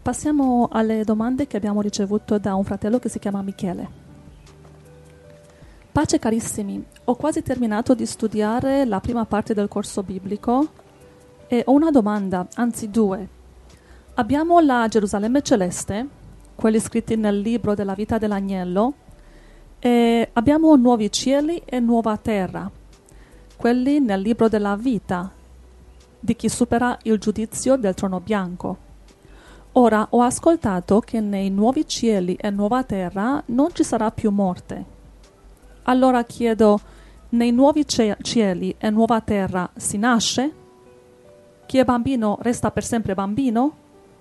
Passiamo alle domande che abbiamo ricevuto da un fratello che si chiama Michele. Pace carissimi, ho quasi terminato di studiare la prima parte del corso biblico e ho una domanda, anzi due. Abbiamo la Gerusalemme celeste, quelli scritti nel libro della vita dell'agnello, e abbiamo nuovi cieli e nuova terra, quelli nel libro della vita di chi supera il giudizio del trono bianco. Ora ho ascoltato che nei nuovi cieli e nuova terra non ci sarà più morte. Allora chiedo, nei nuovi cieli e nuova terra si nasce? Chi è bambino resta per sempre bambino?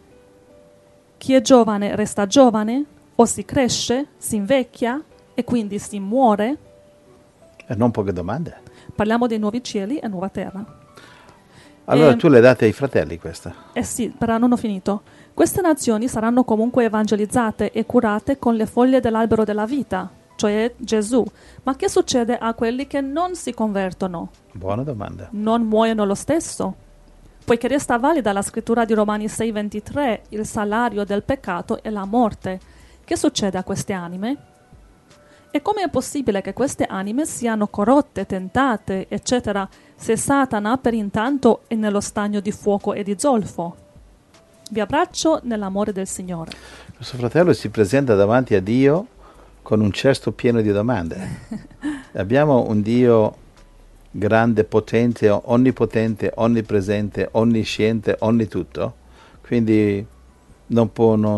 Chi è giovane resta giovane? O si cresce, si invecchia e quindi si muore? E non poche domande. Parliamo dei nuovi cieli e nuova terra. Allora tu le date ai fratelli questa? Sì, però non ho finito. Queste nazioni saranno comunque evangelizzate e curate con le foglie dell'albero della vita, cioè Gesù. Ma che succede a quelli che non si convertono? Buona domanda. Non muoiono lo stesso? Poiché resta valida la scrittura di Romani 6,23, il salario del peccato è la morte. Che succede a queste anime? E come è possibile che queste anime siano corrotte, tentate, eccetera, se Satana per intanto è nello stagno di fuoco e di zolfo? Vi abbraccio nell'amore del Signore. Questo fratello si presenta davanti a Dio con un cesto pieno di domande. Abbiamo un Dio grande, potente, onnipotente, onnipresente, onnisciente, onnitutto. Quindi non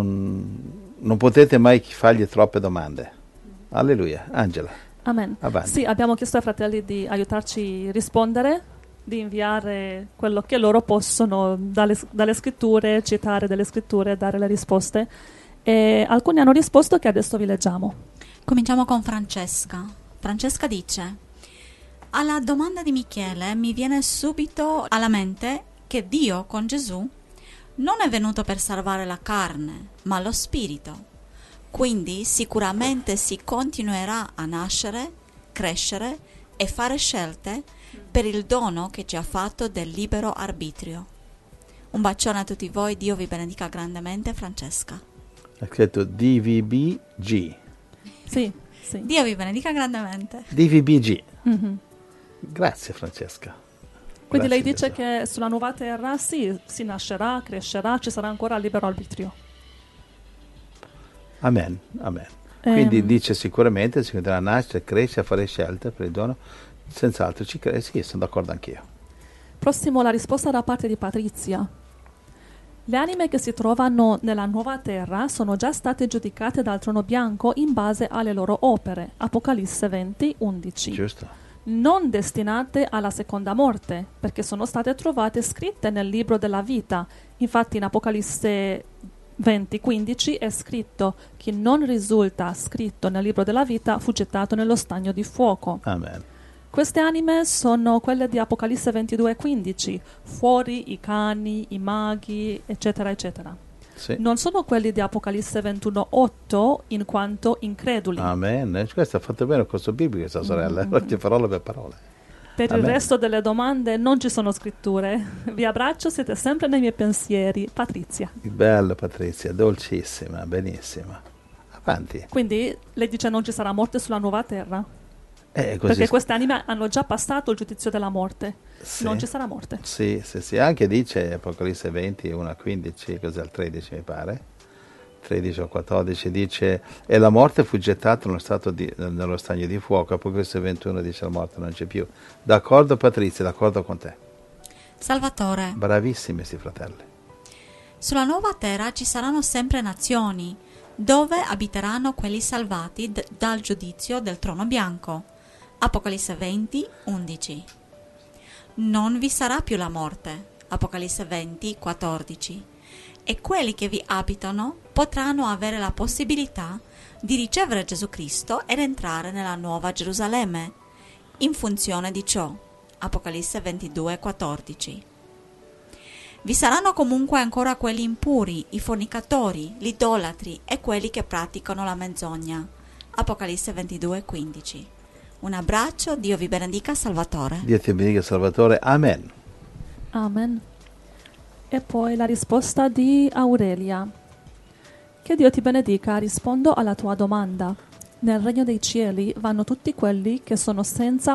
potete mai fargli troppe domande. Alleluia. Angela. Amen. Avanti. Sì, abbiamo chiesto ai fratelli di aiutarci a rispondere, di inviare quello che loro possono dalle scritture, citare delle scritture, dare le risposte. E alcuni hanno risposto che adesso vi leggiamo. Cominciamo con Francesca. Francesca dice: alla domanda di Michele mi viene subito alla mente che Dio con Gesù non è venuto per salvare la carne, ma lo spirito. Quindi sicuramente si continuerà a nascere, crescere e fare scelte per il dono che ci ha fatto del libero arbitrio. Un bacione a tutti voi, Dio vi benedica grandemente. Francesca. Ha scritto DVBG. Sì. Dio vi benedica grandemente. DVBG. Mm-hmm. Grazie Francesca. Quindi Grazie lei dice Gesù. che sulla nuova terra sì, si nascerà, crescerà, ci sarà ancora libero arbitrio. Amen, amen. Quindi dice sicuramente si continuerà a nascere, crescere, a fare scelte per il dono. Senz'altro ci crede, sì, sono d'accordo anch'io. Prossimo la risposta da parte di Patrizia. Le anime che si trovano nella nuova terra sono già state giudicate dal trono bianco in base alle loro opere. Apocalisse 20:11. Giusto. Non destinate alla seconda morte, perché sono state trovate scritte nel libro della vita. Infatti in Apocalisse 20:15 è scritto: chi non risulta scritto nel libro della vita fu gettato nello stagno di fuoco. Amen. Queste anime sono quelle di Apocalisse 22:15, fuori i cani, i maghi, eccetera, eccetera. Sì. Non sono quelli di Apocalisse 21:8, in quanto increduli. Amen. Questo ha fatto bene il corso biblico, questa sorella. Oggi parola per parole. Per Amen. il resto delle domande non ci sono scritture. Vi abbraccio, siete sempre nei miei pensieri. Patrizia. Bella Patrizia, dolcissima, benissima. Avanti. Quindi lei dice non ci sarà morte sulla nuova terra? Così Perché queste anime hanno già passato il giudizio della morte. Sì. Non ci sarà morte. Sì. Anche dice Apocalisse 20, 1:15, cos'è il 13 mi pare, 13 o 14, dice: e la morte fu gettata nello stagno di fuoco. Apocalisse 21 dice: la morte non c'è più. D'accordo Patrizia, d'accordo con te. Salvatore. Bravissimi questi fratelli. Sulla nuova terra ci saranno sempre nazioni, dove abiteranno quelli salvati dal giudizio del trono bianco. Apocalisse 20:11. Non vi sarà più la morte. Apocalisse 20:14. E quelli che vi abitano potranno avere la possibilità di ricevere Gesù Cristo ed entrare nella nuova Gerusalemme, in funzione di ciò. Apocalisse 22:14. Vi saranno comunque ancora quelli impuri, i fornicatori, gli idolatri e quelli che praticano la menzogna. Apocalisse 22:15. Un abbraccio, Dio vi benedica, Salvatore. Dio ti benedica, Salvatore. Amen. Amen. E poi la risposta di Aurelia. Che Dio ti benedica, rispondo alla tua domanda. Nel regno dei cieli vanno tutti quelli che sono senza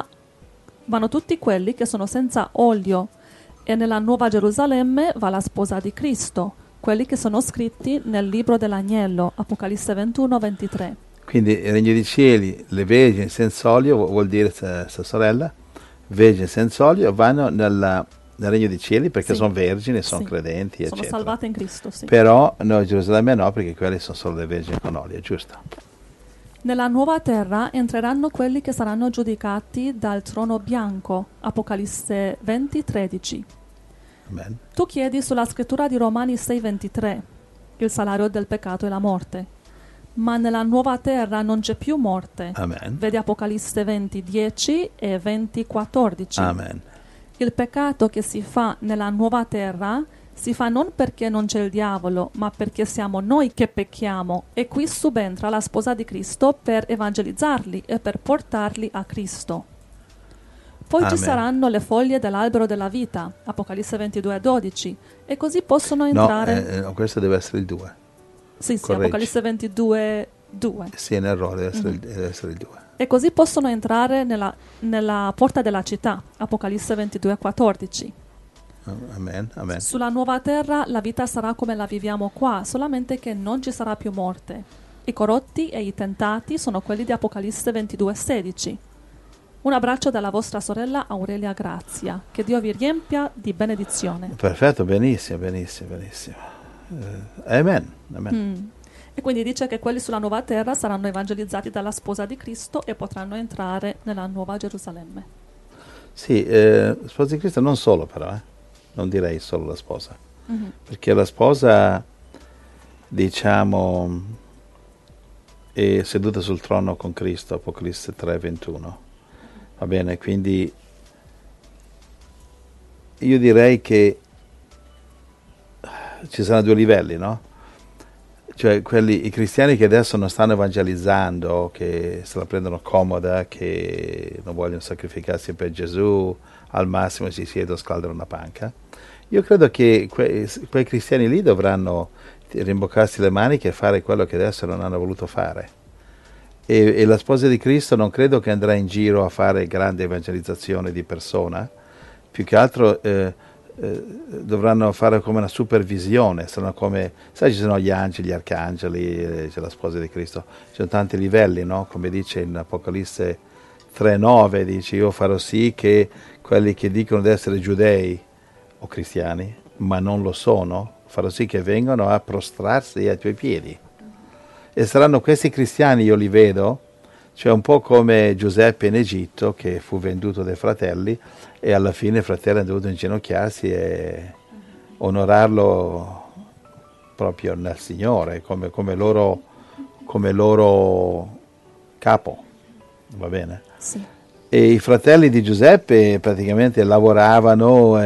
olio, e nella Nuova Gerusalemme va la sposa di Cristo, quelli che sono scritti nel libro dell'agnello, Apocalisse 21-23. Quindi il regno dei cieli, le vergini senza olio, vuol dire, sta sorella, vergini senza olio vanno nel regno dei cieli perché Sì. sono vergini, sono Sì. credenti, Sono eccetera. salvate in Cristo, sì. Però noi Gerusalemme no, perché quelle sono solo le vergini con olio, giusto? Nella nuova terra entreranno quelli che saranno giudicati dal trono bianco, Apocalisse 20-13. Amen. Tu chiedi sulla scrittura di Romani 6:23, il salario del peccato è la morte. Ma nella nuova terra non c'è più morte. Amen. Vedi Apocalisse 20:10 e 20:14. Amen. Il peccato che si fa nella nuova terra si fa non perché non c'è il diavolo, ma perché siamo noi che pecchiamo, e qui subentra la sposa di Cristo per evangelizzarli e per portarli a Cristo. Poi ci Amen. saranno le foglie dell'albero della vita, Apocalisse 22:12, e così possono entrare... No, questo deve essere il 2. Sì, correggi. Apocalisse 22:2. Sì, è un errore, deve essere il 2. E così possono entrare nella porta della città, Apocalisse 22:14. Amen, amen. Sulla nuova terra la vita sarà come la viviamo qua, solamente che non ci sarà più morte. I corrotti e i tentati sono quelli di Apocalisse 22:16. Un abbraccio dalla vostra sorella Aurelia Grazia. Che Dio vi riempia di benedizione. Perfetto, benissimo. Amen, amen. E quindi dice che quelli sulla nuova terra saranno evangelizzati dalla sposa di Cristo e potranno entrare nella nuova Gerusalemme. Sì, sposa di Cristo non solo però, non direi solo la sposa, perché la sposa, diciamo, è seduta sul trono con Cristo, Apocalisse 3:21, va bene? Quindi io direi che ci saranno due livelli, no? Cioè i cristiani che adesso non stanno evangelizzando, che se la prendono comoda, che non vogliono sacrificarsi per Gesù, al massimo si siedono, scaldano una panca. Io credo che quei cristiani lì dovranno rimboccarsi le maniche e fare quello che adesso non hanno voluto fare. E la sposa di Cristo non credo che andrà in giro a fare grande evangelizzazione di persona, più che altro dovranno fare come una supervisione, saranno come, sai, ci sono gli angeli, gli arcangeli, c'è la sposa di Cristo, ci sono tanti livelli, no? Come dice in Apocalisse 3:9, dice: io farò sì che quelli che dicono di essere giudei o cristiani, ma non lo sono, farò sì che vengano a prostrarsi ai tuoi piedi. E saranno questi cristiani, io li vedo, cioè un po' come Giuseppe in Egitto, che fu venduto dai fratelli, e alla fine i fratelli hanno dovuto inginocchiarsi e onorarlo proprio nel Signore, come loro capo, va bene? Sì. E i fratelli di Giuseppe praticamente lavoravano,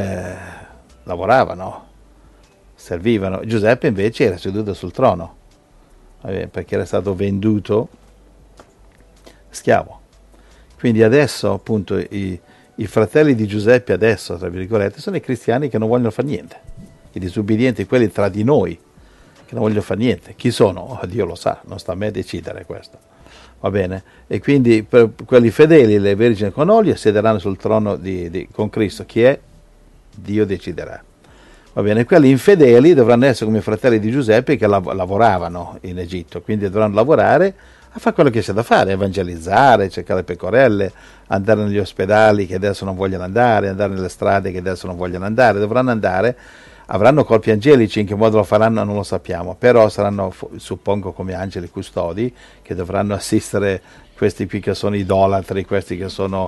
servivano. Giuseppe invece era seduto sul trono, perché era stato venduto schiavo. Quindi adesso appunto i fratelli di Giuseppe adesso, tra virgolette, sono i cristiani che non vogliono fare niente, i disubbidienti, quelli tra di noi che non vogliono fare niente. Chi sono? Oh, Dio lo sa, non sta a me decidere questo, va bene? E quindi per quelli fedeli, le vergini con olio, siederanno sul trono con Cristo. Chi è? Dio deciderà, va bene? Quelli infedeli dovranno essere come i fratelli di Giuseppe che lavoravano in Egitto, quindi dovranno lavorare a fare quello che c'è da fare, evangelizzare, cercare pecorelle, andare negli ospedali che adesso non vogliono andare nelle strade che adesso non vogliono andare, dovranno andare, avranno corpi angelici, in che modo lo faranno non lo sappiamo, però saranno, suppongo, come angeli custodi, che dovranno assistere questi qui che sono idolatri, questi che sono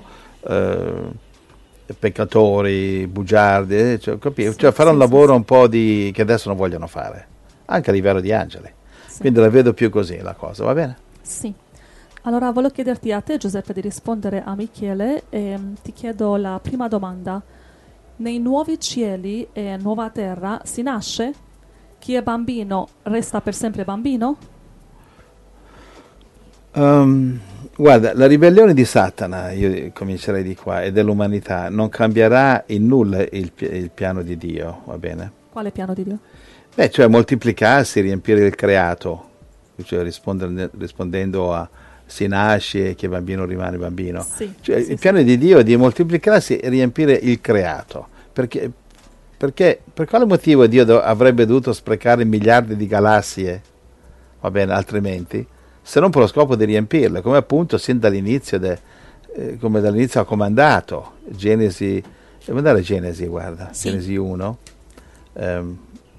peccatori, bugiardi, cioè fare un lavoro un po' che adesso non vogliono fare, anche a livello di angeli. Sì. Quindi la vedo più così la cosa, va bene? Sì. Allora volevo chiederti a te, Giuseppe, di rispondere a Michele, e ti chiedo la prima domanda. Nei nuovi cieli e nuova terra si nasce? Chi è bambino resta per sempre bambino? Guarda, la ribellione di Satana, io comincerei di qua, e dell'umanità, non cambierà in nulla il piano di Dio, va bene? Quale piano di Dio? Cioè moltiplicarsi, riempire il creato, cioè rispondendo a si nasce e che bambino rimane bambino. Sì, Cioè, sì, il piano di Dio è di moltiplicarsi e riempire il creato. Perché per quale motivo Dio avrebbe dovuto sprecare miliardi di galassie, va bene, altrimenti, se non per lo scopo di riempirle, come appunto sin dall'inizio, come dall'inizio ha comandato. Genesi, devo andare a Genesi, guarda, Sì. Genesi 1, devo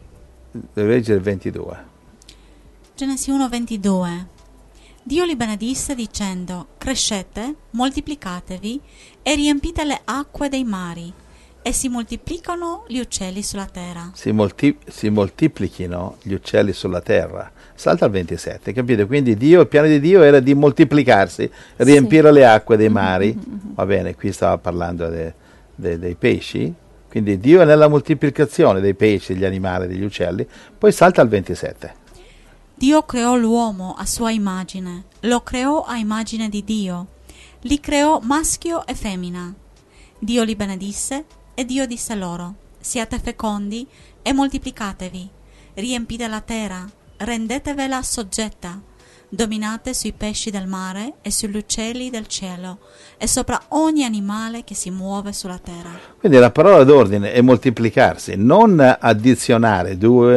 leggere il 22. Genesi 1:22. Dio li benedisse dicendo: crescete, moltiplicatevi e riempite le acque dei mari, e si moltiplicano gli uccelli sulla terra. Si moltiplichino gli uccelli sulla terra. Salta al 27, capite? Quindi il piano di Dio era di moltiplicarsi, riempire le acque dei mari. Va bene, qui stava parlando dei pesci. Quindi Dio è nella moltiplicazione dei pesci, degli animali, degli uccelli. Poi salta al 27. Dio creò l'uomo a sua immagine, lo creò a immagine di Dio, li creò maschio e femmina. Dio li benedisse e Dio disse loro: siate fecondi e moltiplicatevi, riempite la terra, rendetevela soggetta, dominate sui pesci del mare e sugli uccelli del cielo e sopra ogni animale che si muove sulla terra. Quindi la parola d'ordine è moltiplicarsi, non addizionare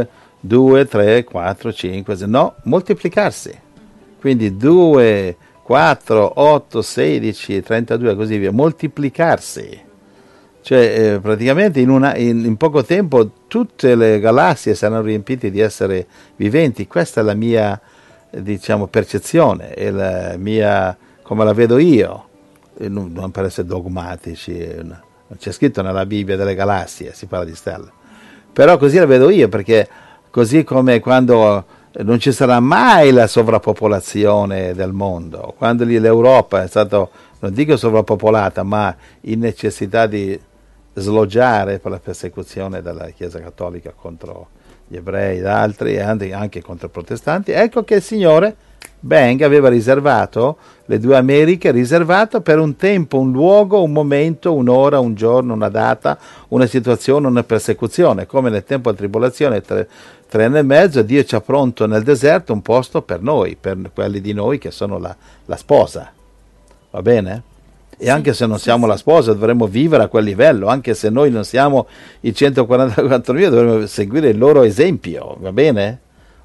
2, 3, 4, 5, no, moltiplicarsi. Quindi 2, 4, 8, 16, 32 e così via, moltiplicarsi. Cioè praticamente in poco tempo tutte le galassie saranno riempite di esseri viventi. Questa è la mia, diciamo, percezione, è la mia, come la vedo io, non per essere dogmatici, non c'è scritto nella Bibbia delle galassie, si parla di stelle, però così la vedo io, perché così come quando non ci sarà mai la sovrappopolazione del mondo, quando l'Europa è stata, non dico sovrappopolata, ma in necessità di sloggiare per la persecuzione della Chiesa Cattolica contro gli ebrei ed altri, e anche contro i protestanti, ecco che il Signore Bang aveva riservato le due Americhe, riservato per un tempo, un luogo, un momento, un'ora, un giorno, una data, una situazione, una persecuzione, come nel tempo della tribolazione, 3 anni e mezzo, Dio ci ha pronto nel deserto un posto per noi, per quelli di noi che sono la sposa, va bene? E anche se non siamo la sposa dovremmo vivere a quel livello, anche se noi non siamo i 144.000 dovremmo seguire il loro esempio, va bene?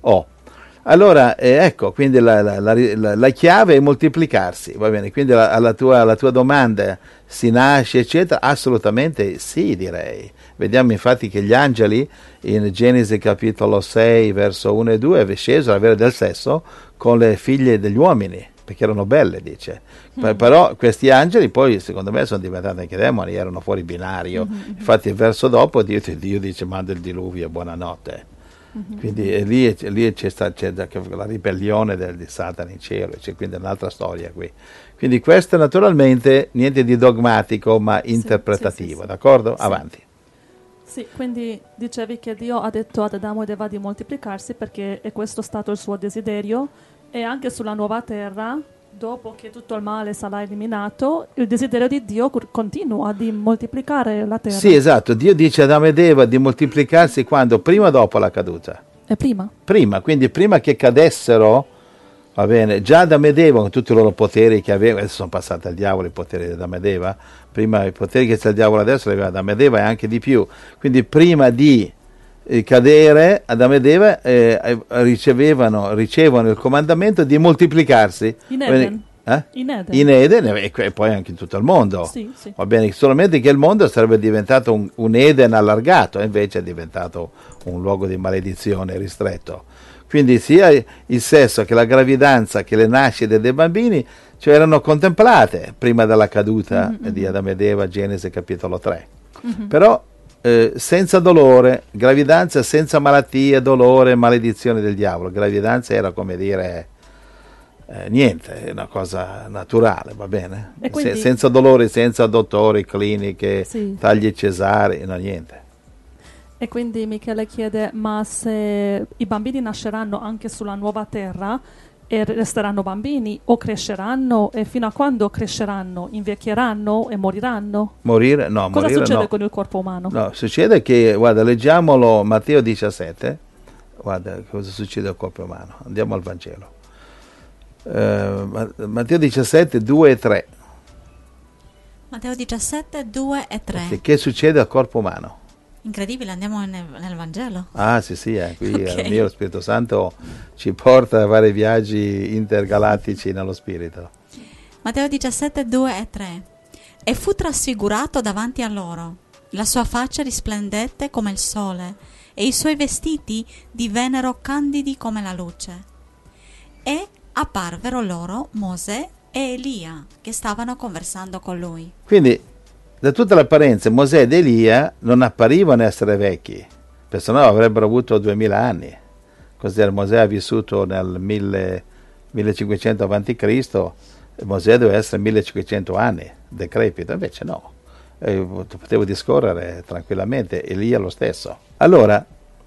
Allora, ecco, quindi la chiave è moltiplicarsi, va bene? Quindi alla tua domanda, si nasce, eccetera, assolutamente sì, direi. Vediamo infatti che gli angeli, in Genesi capitolo 6, verso 1 e 2, scesero ad avere del sesso con le figlie degli uomini, perché erano belle, dice. Però questi angeli poi, secondo me, sono diventati anche demoni, erano fuori binario. Infatti il verso dopo Dio dice: manda il diluvio, buonanotte. Quindi lì c'è la ribellione di Satana in cielo, c'è quindi un'altra storia qui. Quindi questo naturalmente niente di dogmatico ma interpretativo, sì. d'accordo? Sì. Avanti. Sì, quindi dicevi che Dio ha detto ad Adamo ed Eva di moltiplicarsi perché è questo stato il suo desiderio, e anche sulla nuova terra, dopo che tutto il male sarà eliminato, il desiderio di Dio continua di moltiplicare la terra. Sì, esatto. Dio dice ad Adamo ed Eva di moltiplicarsi quando? Prima o dopo la caduta? E prima? Prima, quindi prima che cadessero, va bene, già Adamo ed Eva con tutti i loro poteri che avevano, adesso sono passati al diavolo i poteri di Adamo ed Eva, prima i poteri che c'è il diavolo adesso li aveva Adamo ed Eva e anche di più, quindi prima di cadere Adamo ed Eva ricevono il comandamento di moltiplicarsi in Eden. In Eden e poi anche in tutto il mondo. Sì. Va bene, solamente che il mondo sarebbe diventato un Eden allargato e invece è diventato un luogo di maledizione ristretto. Quindi sia il sesso che la gravidanza che le nascite dei bambini, cioè, erano contemplate prima della caduta di Adamo ed Eva, Genesi capitolo 3. Però senza dolore, gravidanza senza malattie, dolore, maledizione del diavolo. Gravidanza era come dire niente, è una cosa naturale, va bene? Quindi, senza dolore, senza dottori, cliniche, sì, tagli cesarei, no, niente. E quindi Michele chiede: ma se i bambini nasceranno anche sulla nuova terra e resteranno bambini, o cresceranno, e fino a quando cresceranno? Invecchieranno e moriranno? Morire? No, Cosa morire succede no. con il corpo umano? No, succede che, guarda, leggiamolo Matteo 17, guarda cosa succede al corpo umano. Andiamo al Vangelo. Matteo 17, 2 e 3. Matteo 17, 2 e 3. Che succede al corpo umano? Incredibile, andiamo nel Vangelo. Ah sì, qui Ok. lo Spirito Santo ci porta a fare viaggi intergalattici nello Spirito. Matteo 17, 2 e 3. E fu trasfigurato davanti a loro. La sua faccia risplendette come il sole, e i suoi vestiti divennero candidi come la luce. E apparvero loro Mosè e Elia, che stavano conversando con lui. Quindi, da tutte le apparenze, Mosè ed Elia non apparivano essere vecchi, perché sennò avrebbero avuto 2000 anni. Cos'era? Mosè ha vissuto nel 1500 a.C., Mosè doveva essere 1500 anni, decrepito, invece no. Potevo discorrere tranquillamente, Elia lo stesso. Allora,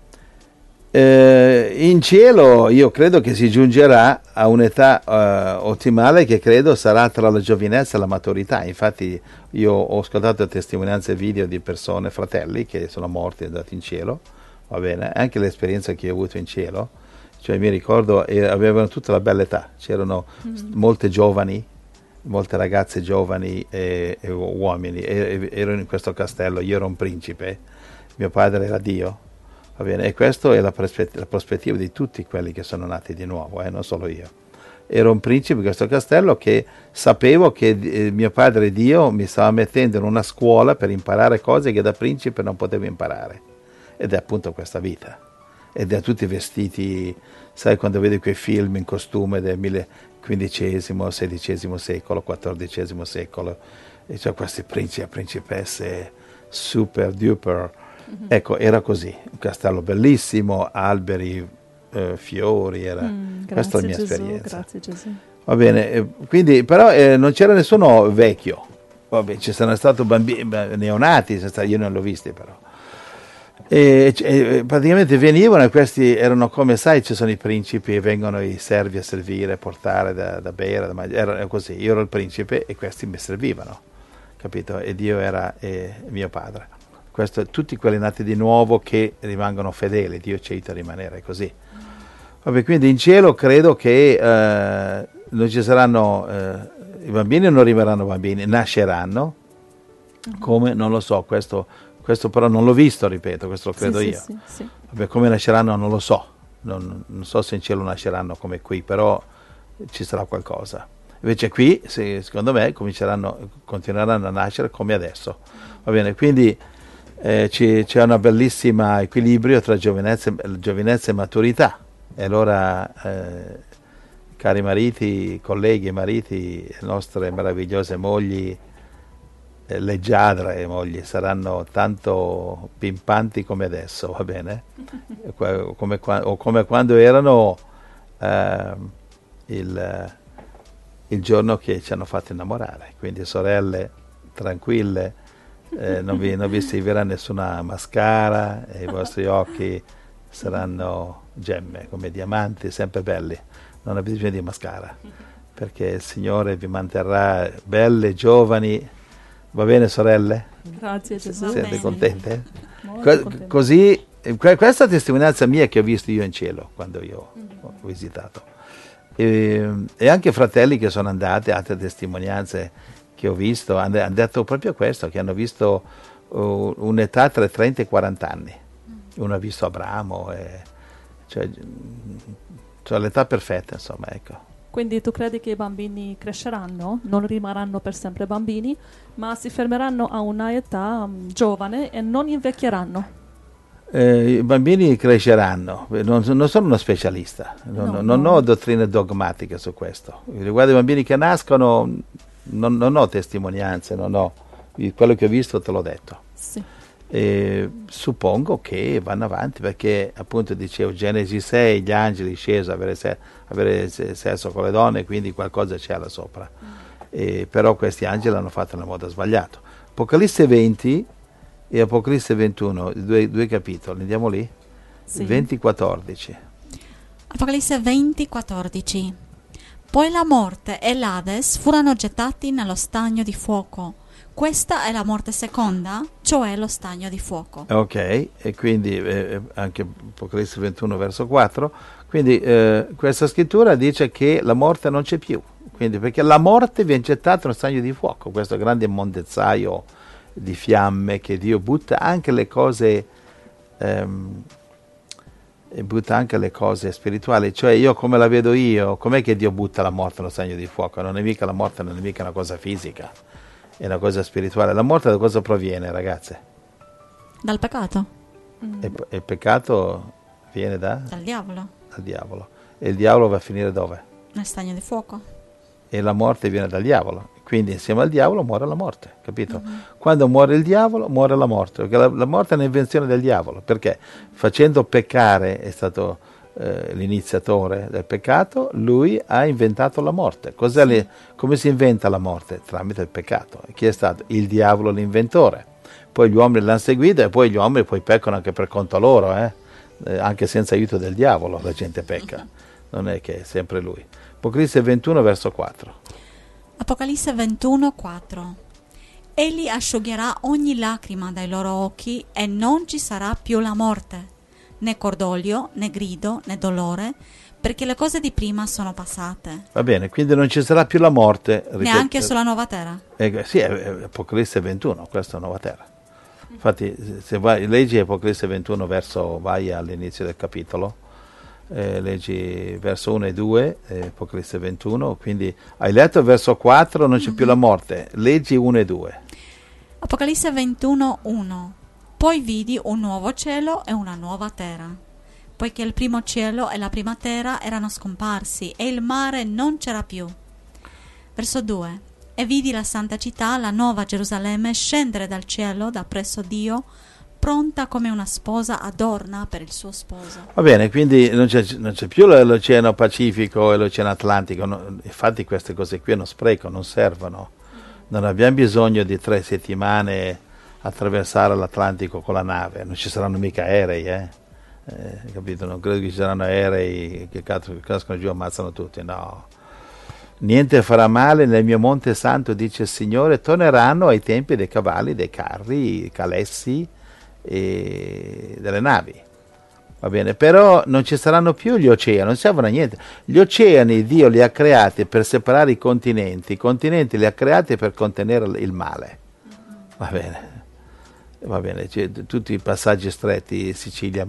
in cielo io credo che si giungerà a un'età ottimale che credo sarà tra la giovinezza e la maturità. Infatti io ho ascoltato testimonianze video di persone, fratelli che sono morti e andati in cielo, va bene, anche l'esperienza che ho avuto in cielo, cioè mi ricordo avevano tutta la bella età, c'erano molte giovani, molte ragazze giovani e uomini, ero in questo castello, io ero un principe, mio padre era Dio. Va bene, e questa è la prospettiva di tutti quelli che sono nati di nuovo, non solo io. Ero un principe in questo castello che sapevo che mio padre Dio mi stava mettendo in una scuola per imparare cose che da principe non potevo imparare. Ed è appunto questa vita. Ed è tutti vestiti, sai, quando vedi quei film in costume del XV, XVI secolo, XIV secolo, e c'è questi principi e principesse super duper. Ecco, era così, un castello bellissimo, alberi, fiori, questa è la mia esperienza. Grazie Gesù. Va bene, quindi però non c'era nessuno vecchio, vabbè, ci sono stati bambini neonati, io non l'ho visti però. E praticamente venivano e questi erano come, sai, ci sono i principi e vengono i servi a servire, portare da bere, da mangiare, era così, io ero il principe e questi mi servivano, capito? E Dio era mio padre. Questo, tutti quelli nati di nuovo che rimangono fedeli, Dio ci aiuta a rimanere così. Vabbè, quindi in cielo credo che non ci saranno, i bambini non rimarranno bambini, nasceranno, come non lo so, questo però non l'ho visto, ripeto, questo lo credo io. Sì. Vabbè, come nasceranno non lo so, non so se in cielo nasceranno come qui, però ci sarà qualcosa. Invece qui, secondo me, continueranno a nascere come adesso. Va bene, quindi c'è un bellissimo equilibrio tra giovinezza e maturità, e allora cari mariti, colleghi, mariti, le nostre meravigliose mogli, leggiadre mogli, saranno tanto pimpanti come adesso, va bene? come quando erano il giorno che ci hanno fatto innamorare, quindi sorelle tranquille, non vi servirà nessuna mascara e i vostri occhi saranno gemme come diamanti, sempre belli, non avete bisogno di mascara perché il Signore vi manterrà belle, giovani, va bene sorelle? Grazie Gesù. Siete contente? Contente. Così, questa è la testimonianza mia che ho visto io in cielo quando io ho visitato, e anche fratelli che sono andati, altre testimonianze che ho visto, hanno detto proprio questo, che hanno visto un'età tra i 30 e i 40 anni. Uno ha visto Abramo, cioè l'età perfetta, insomma, ecco. Quindi tu credi che i bambini cresceranno, non rimarranno per sempre bambini, ma si fermeranno a una età giovane e non invecchieranno? I bambini cresceranno, non sono uno specialista, non ho dottrine dogmatiche su questo. Riguardo i bambini che nascono, non ho testimonianze, quello che ho visto te l'ho detto. Sì. Suppongo che vanno avanti perché appunto dicevo Genesi 6, gli angeli scesi a avere sesso con le donne, quindi qualcosa c'è là sopra. Però questi angeli l'hanno fatto nel modo sbagliato. Apocalisse 20 e Apocalisse 21, due capitoli, andiamo lì? Sì. 20-14. Apocalisse 20:14. Poi la morte e l'Ades furono gettati nello stagno di fuoco. Questa è la morte seconda, cioè lo stagno di fuoco. Ok, e quindi anche Apocalisse 21 verso 4, quindi questa scrittura dice che la morte non c'è più, quindi perché la morte viene gettata nello stagno di fuoco, questo grande mondezzaio di fiamme che Dio butta anche le cose spirituali, cioè io come la vedo io, com'è che Dio butta la morte nello stagno di fuoco? Non è mica la morte, non è mica una cosa fisica, è una cosa spirituale. La morte da cosa proviene, ragazze? Dal peccato. E il peccato viene dal diavolo. diavolo. E il diavolo va a finire dove? Nel stagno di fuoco. E la morte viene dal diavolo. Quindi insieme al diavolo muore la morte, capito? Quando muore il diavolo, muore la morte, perché la morte è un'invenzione del diavolo, perché facendo peccare è stato l'iniziatore del peccato, lui ha inventato la morte. Come si inventa la morte? Tramite il peccato. Chi è stato? Il diavolo l'inventore. Poi gli uomini l'hanno seguito e poi gli uomini poi peccano anche per conto loro, anche senza aiuto del diavolo la gente pecca, non è che è sempre lui. Apocalisse 21 verso 4. Apocalisse 21, 4. Egli asciugherà ogni lacrima dai loro occhi e non ci sarà più la morte, né cordoglio, né grido, né dolore, perché le cose di prima sono passate. Va bene, quindi non ci sarà più la morte. Neanche sulla nuova terra. Sì, è Apocalisse 21, questa è nuova terra. Infatti, se leggi Apocalisse 21 vai all'inizio del capitolo, leggi verso 1 e 2, Apocalisse 21, quindi hai letto il verso 4, non c'è più la morte, leggi 1 e 2. Apocalisse 21, 1. Poi vidi un nuovo cielo e una nuova terra, poiché il primo cielo e la prima terra erano scomparsi e il mare non c'era più. Verso 2. E vidi la santa città, la nuova Gerusalemme, scendere dal cielo da presso Dio, pronta come una sposa adorna per il suo sposo. Va bene, quindi non c'è più l'Oceano Pacifico e l'Oceano Atlantico, infatti queste cose qui non sprecano, non servono. Non abbiamo bisogno di 3 settimane attraversare l'Atlantico con la nave, non ci saranno mica aerei, capito? Non credo che ci saranno aerei che cascano giù e ammazzano tutti, no. Niente farà male nel mio monte santo, dice il Signore, torneranno ai tempi dei cavalli, dei carri, calessi e delle navi. Va bene, però non ci saranno più gli oceani, non servono a niente. Gli oceani Dio li ha creati per separare i continenti li ha creati per contenere il male. Va bene, tutti i passaggi stretti, Sicilia,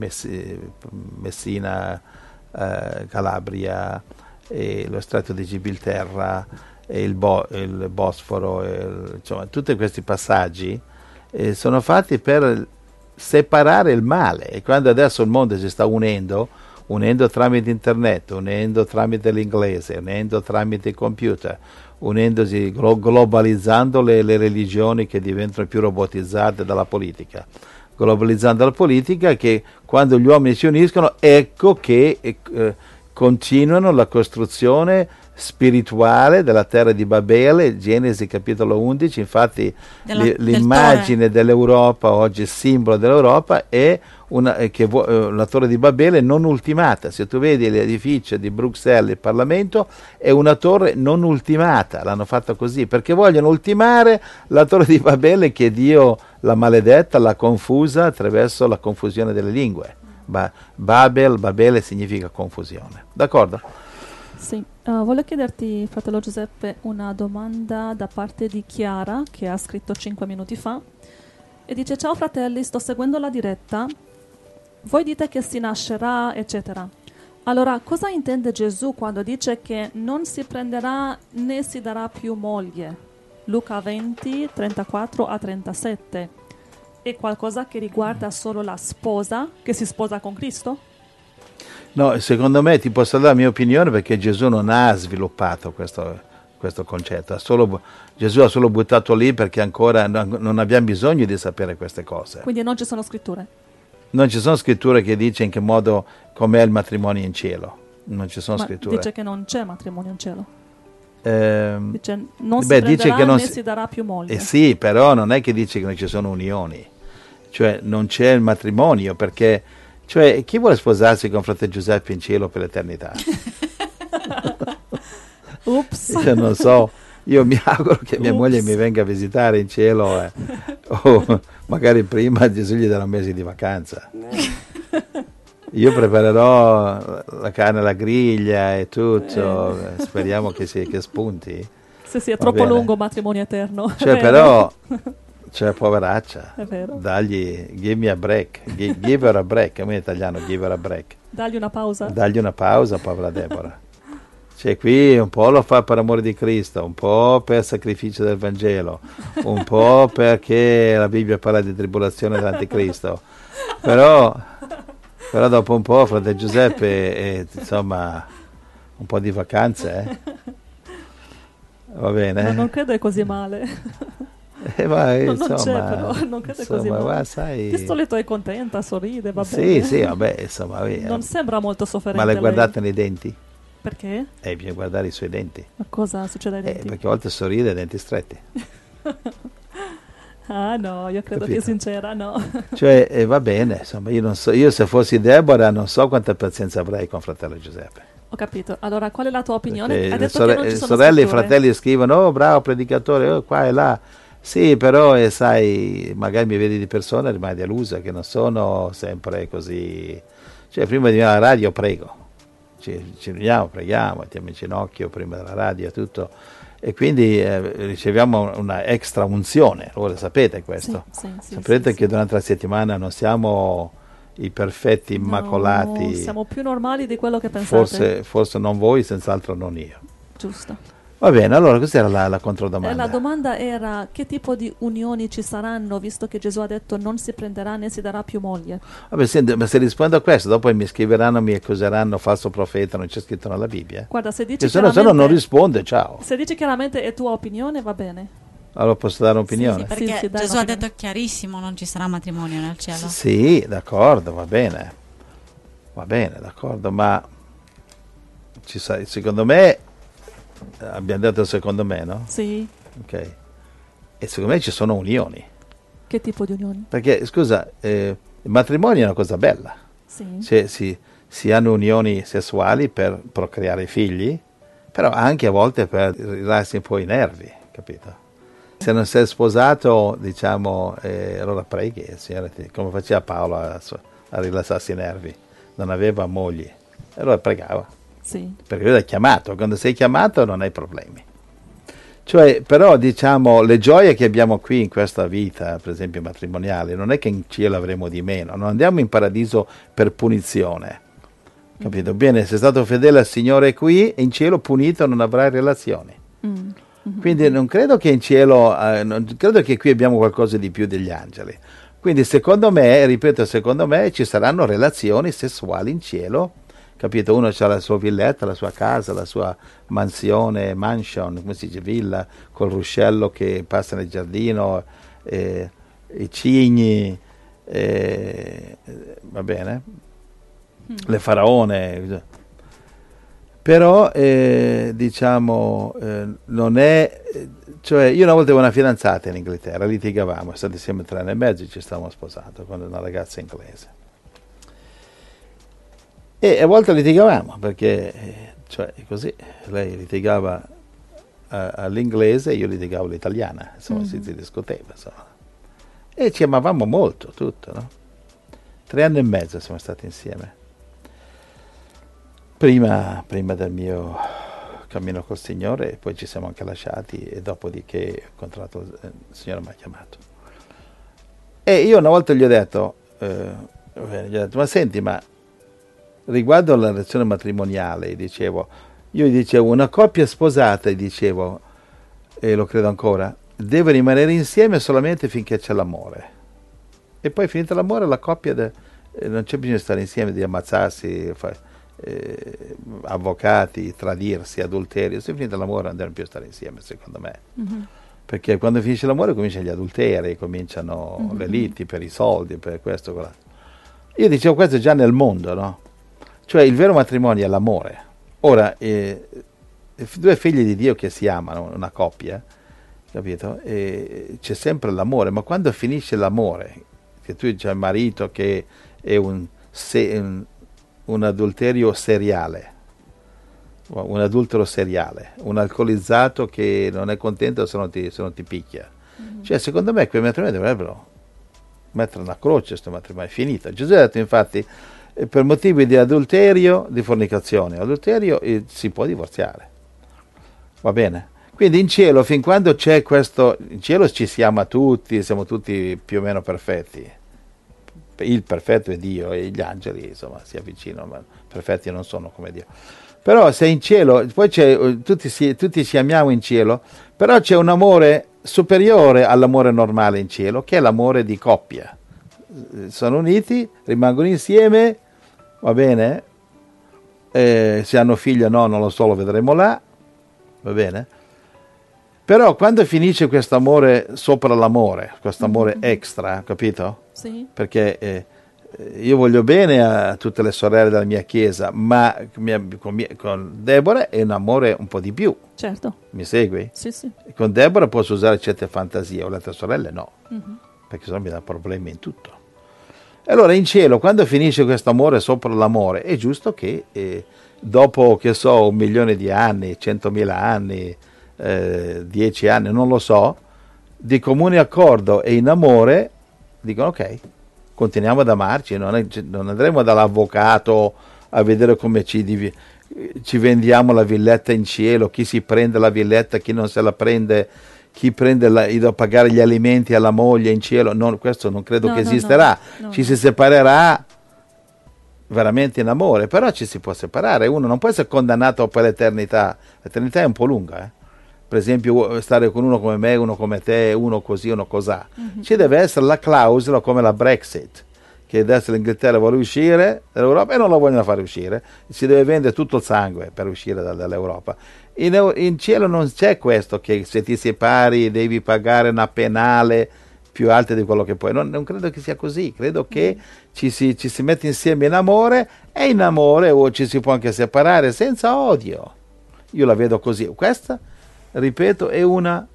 Messina, Calabria, e lo stretto di Gibilterra, e il Bosforo, insomma, tutti questi passaggi sono fatti per separare il male, e quando adesso il mondo si sta unendo tramite internet, unendo tramite l'inglese, unendo tramite il computer, unendosi, globalizzando le religioni che diventano più robotizzate dalla politica, globalizzando la politica, che quando gli uomini si uniscono ecco che continuano la costruzione spirituale della terra di Babele, Genesi capitolo 11, infatti l'immagine dell'Europa, oggi simbolo dell'Europa, è la torre di Babele non ultimata. Se tu vedi l'edificio di Bruxelles, il Parlamento, è una torre non ultimata, l'hanno fatta così, perché vogliono ultimare la torre di Babele che Dio l'ha maledetta, l'ha confusa attraverso la confusione delle lingue. Babele significa confusione, d'accordo? Sì, voglio chiederti, fratello Giuseppe, una domanda da parte di Chiara, che ha scritto 5 minuti fa, e dice: ciao fratelli, sto seguendo la diretta, voi dite che si nascerà eccetera, allora cosa intende Gesù quando dice che non si prenderà né si darà più moglie? Luca 20, 34 a 37. È qualcosa che riguarda solo la sposa che si sposa con Cristo? No, secondo me ti posso dare la mia opinione, perché Gesù non ha sviluppato questo concetto. Gesù ha solo buttato lì perché ancora non abbiamo bisogno di sapere queste cose. Quindi non ci sono scritture? Non ci sono scritture che dice in che modo, com'è il matrimonio in cielo. Non ci sono scritture. Dice che non c'è matrimonio in cielo. Dice non si prenderà né si darà più moglie. Sì, però non è che dice che non ci sono unioni. Cioè non c'è il matrimonio, perché chi vuole sposarsi con fratello Giuseppe in cielo per l'eternità? Ups. Non so, Io mi auguro che mia moglie mi venga a visitare in cielo, o magari prima Gesù gli darà un mese di vacanza. Io preparerò la carne alla griglia e tutto, speriamo che spunti. Sì, è troppo lungo matrimonio eterno. Cioè, però, poveraccia, è vero. Dagli, give me a break, give her a break, come in italiano, give her a break. Dagli una pausa. Dagli una pausa, povera Deborah. Cioè, qui un po' lo fa per amore di Cristo, un po' per sacrificio del Vangelo, un po' perché la Bibbia parla di tribolazione dell'anticristo, però dopo un po', frate Giuseppe, insomma, un po' di vacanze, va bene? Ma non credo è così male. Non c'è però, non credo è così male. Sai... Di solito è contenta, sorride, va bene. Sì, vabbè, insomma. Non sembra molto sofferente. Ma le guardate nei denti? Perché? Bisogna guardare i suoi denti. Ma cosa succede ai denti? Perché a volte sorride e denti stretti. Ah no, io credo che è sincera, no. Cioè, va bene, insomma, io non so, io se fossi Deborah non so quanta pazienza avrei con fratello Giuseppe. Ho capito. Allora, qual è la tua opinione? Perché Hai detto che non ci sono sorelle e scritture. fratelli scrivono, oh bravo predicatore, qua e là. Sì, però sai, magari mi vedi di persona e rimani delusa, che non sono sempre così. Cioè, prima di venire alla radio prego. Ci riuniamo, preghiamo, mettiamo in ginocchio prima della radio, tutto. E quindi riceviamo una extra unzione, voi sapete questo. Sì, sapete che durante la settimana non siamo i perfetti immacolati. No, siamo più normali di quello che pensate. Forse non voi, senz'altro non io. Giusto. Va bene, allora cos'era la controdomanda? La domanda era che tipo di unioni ci saranno, visto che Gesù ha detto non si prenderà né si darà più moglie. Vabbè, senti, ma se rispondo a questo, dopo mi scriveranno, mi accuseranno falso profeta, non c'è scritto nella Bibbia. Guarda, se dici se no non risponde, ciao. Se dici chiaramente è tua opinione, va bene. Allora posso dare un'opinione? Sì, perché Gesù ha detto chiarissimo, non ci sarà matrimonio nel cielo. Sì, d'accordo, va bene, d'accordo, ma secondo me, abbiamo detto secondo me, no? Sì. Ok. E secondo me ci sono unioni. Che tipo di unioni? Perché, scusa, il matrimonio è una cosa bella. Sì. Cioè, si hanno unioni sessuali per procreare figli, però anche a volte per rilassare un po' i nervi, capito? Se non sei sposato, diciamo, allora preghi, Signore, come faceva Paolo a rilassarsi i nervi. Non aveva mogli, allora pregava. Sì. Perché lui era chiamato, quando sei chiamato non hai problemi. Cioè, però, diciamo, le gioie che abbiamo qui in questa vita, per esempio matrimoniale, non è che in cielo avremo di meno, non andiamo in paradiso per punizione, capito? Bene, sei stato fedele al Signore qui, e in cielo punito non avrai relazioni. Quindi non credo che in cielo, non credo che qui abbiamo qualcosa di più degli angeli. Quindi secondo me, ripeto, ci saranno relazioni sessuali in cielo, capito? Uno ha la sua villetta, la sua casa, la sua mansion, come si dice, villa, col ruscello che passa nel giardino, i cigni, va bene? Le faraone. Però, diciamo, non è... Cioè, io una volta avevo una fidanzata in Inghilterra, litigavamo, siamo stati insieme 3 anni e mezzo e ci stavamo sposando, con una ragazza inglese. E a volte litigavamo, perché, cioè, così, lei litigava all'inglese e io litigavo all'italiana, insomma, si discuteva, insomma. E ci amavamo molto, tutto, no? 3 anni e mezzo siamo stati insieme. Prima del mio cammino col Signore, e poi ci siamo anche lasciati, e dopodiché ho incontrato il Signore, mi ha chiamato. E io una volta gli ho detto, ma senti, ma riguardo alla relazione matrimoniale, io gli dicevo, una coppia sposata, dicevo, e lo credo ancora, deve rimanere insieme solamente finché c'è l'amore. E poi finito l'amore, la coppia non c'è bisogno di stare insieme, di ammazzarsi, avvocati, tradirsi, adulterio. Se finito l'amore non devono più stare insieme, secondo me. Perché quando finisce l'amore cominciano gli adulteri, cominciano le liti per i soldi, per questo, quell'altro. Io dicevo questo già nel mondo, no? Cioè il vero matrimonio è l'amore. Ora, 2 figli di Dio che si amano, una coppia, capito? C'è sempre l'amore, ma quando finisce l'amore, che tu c'hai un marito che è un adulterio seriale, un adultero seriale, un alcolizzato che non è contento se non ti picchia. Cioè, secondo me quei matrimoni dovrebbero mettere una croce, questo matrimonio è finito. Gesù ha detto infatti, per motivi di adulterio, di fornicazione, adulterio si può divorziare. Va bene? Quindi in cielo, fin quando c'è questo, in cielo ci siamo tutti, siamo tutti più o meno perfetti. Il perfetto è Dio e gli angeli, insomma, si avvicinano, ma perfetti non sono come Dio. Però se in cielo, poi tutti ci amiamo in cielo, però c'è un amore superiore all'amore normale in cielo, che è l'amore di coppia. Sono uniti, rimangono insieme, va bene? Se hanno figli o no, non lo so, lo vedremo là, va bene? Però quando finisce questo amore sopra l'amore, questo amore extra, capito? Sì. Perché io voglio bene a tutte le sorelle della mia chiesa, ma con Deborah è un amore un po' di più. Certo. Mi segui? Sì, sì. Con Deborah posso usare certe fantasie, con le altre sorelle no, perché sennò mi dà problemi in tutto. E allora in cielo, quando finisce questo amore sopra l'amore, è giusto che dopo, che so, 1 milione di anni, 100.000 anni, 10 anni, non lo so, di comune accordo e in amore, dicono ok, continuiamo ad amarci, non andremo dall'avvocato a vedere come ci vendiamo la villetta in cielo, chi si prende la villetta, chi non se la prende, chi da pagare gli alimenti alla moglie in cielo. Questo non credo che esisterà. No. Ci si separerà veramente in amore, però ci si può separare, uno non può essere condannato per l'eternità. L'eternità è un po' lunga, per esempio stare con uno come me, uno come te, uno così, uno cosà. Ci deve essere la clausola come la Brexit, che adesso l'Inghilterra vuole uscire dall'Europa e non la vogliono fare uscire, si deve vendere tutto il sangue per uscire dall'Europa. In cielo non c'è questo, che se ti separi devi pagare una penale più alta di quello che puoi. Non credo che sia così, credo che ci si mette insieme in amore, e in amore o ci si può anche separare senza odio. Io la vedo così. Questa, ripeto, è una